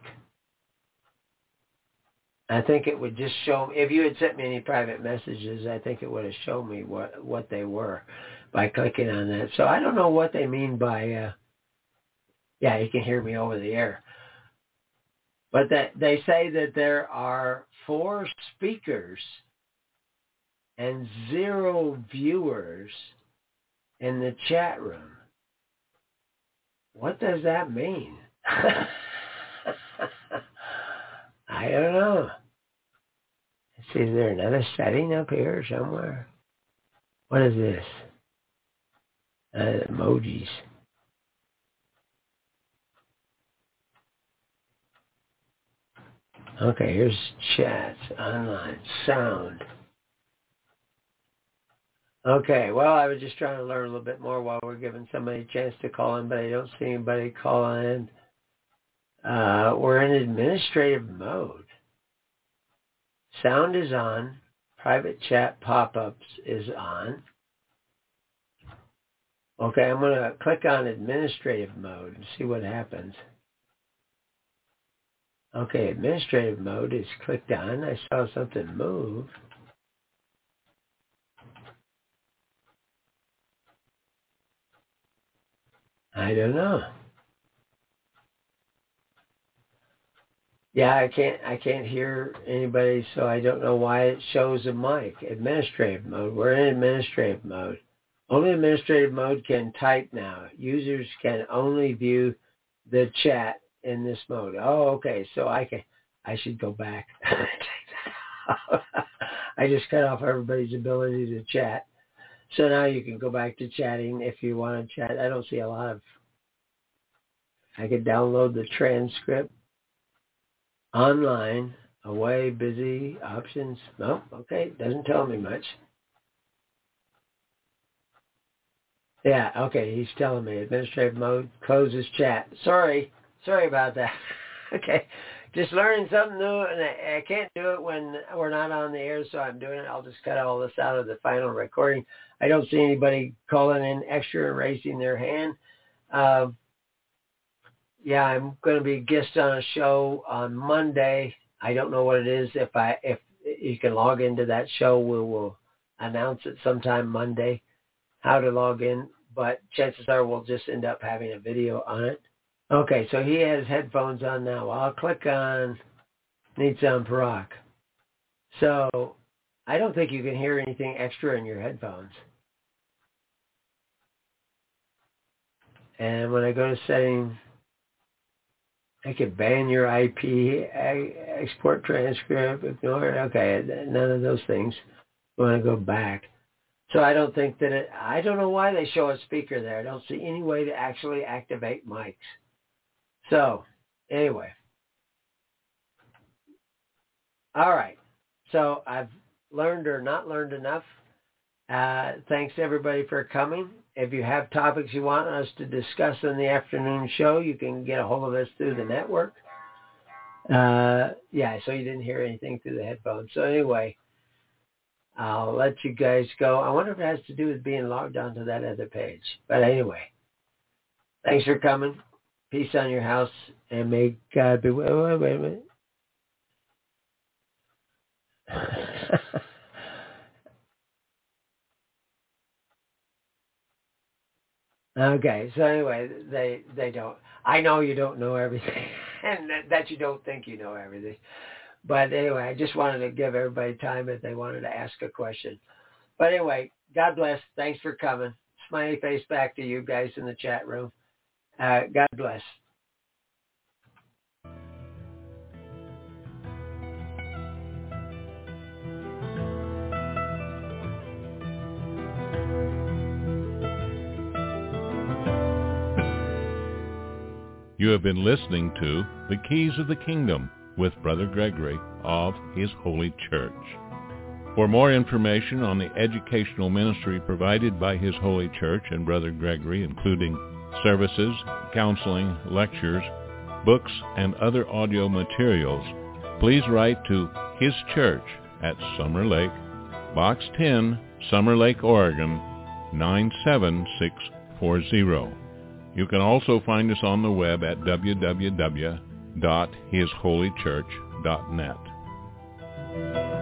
I think it would just show, if you had sent me any private messages, I think it would have shown me what, what they were by clicking on that. So I don't know what they mean by, uh, yeah, you can hear me over the air. But that they say that there are four speakers and zero viewers in the chat room. What does that mean? I don't know. Let's see, is there another setting up here somewhere? What is this? Uh, emojis. Okay, here's chat, online, sound. Okay, well, I was just trying to learn a little bit more while we're giving somebody a chance to call in, but I don't see anybody calling in. Uh, we're in administrative mode. Sound is on. Private chat pop-ups is on. Okay, I'm going to click on administrative mode and see what happens. Okay, administrative mode is clicked on. I saw something move. I don't know. Yeah, I can't I can't hear anybody, so I don't know why it shows a mic. Administrative mode. We're in administrative mode. Only administrative mode can type now. Users can only view the chat in this mode. Oh, okay. So I can I should go back. I just cut off everybody's ability to chat. So now you can go back to chatting if you want to chat. I don't see a lot of I could download the transcript. Online, away, busy, options. No, okay, doesn't tell me much. Yeah, okay, he's telling me administrative mode closes chat. Sorry, sorry about that. Okay, just learning something new, and I, I can't do it when we're not on the air, so I'm doing it. I'll just cut all this out of the final recording. I don't see anybody calling in extra and raising their hand. Uh, Yeah, I'm going to be a guest on a show on Monday. I don't know what it is. If I if you can log into that show, we will announce it sometime Monday how to log in. But chances are we'll just end up having a video on it. Okay, so he has headphones on now. I'll click on Nitsan Parak. So I don't think you can hear anything extra in your headphones. And when I go to settings, I could ban your I P, export transcript, ignore it. Okay, none of those things. We want to go back. So I don't think that it, I don't know why they show a speaker there. I don't see any way to actually activate mics. So, anyway. All right. So I've learned or not learned enough. Uh, thanks everybody for coming. If you have topics you want us to discuss in the afternoon show, you can get a hold of us through the network. Uh, yeah, so you didn't hear anything through the headphones. So anyway, I'll let you guys go. I wonder if it has to do with being logged onto that other page. But anyway, thanks for coming. Peace on your house, and may God be with you. Wait, wait a minute. Okay, so anyway, they they don't. I know you don't know everything, and that, that you don't think you know everything. But anyway, I just wanted to give everybody time if they wanted to ask a question. But anyway, God bless. Thanks for coming. Smiley face back to you guys in the chat room. Uh, God bless. You have been listening to The Keys of the Kingdom with Brother Gregory of His Holy Church. For more information on the educational ministry provided by His Holy Church and Brother Gregory, including services, counseling, lectures, books, and other audio materials, please write to His Church at Summer Lake, Box ten, Summer Lake, Oregon, nine seven six four zero. You can also find us on the web at w w w dot his holy church dot net.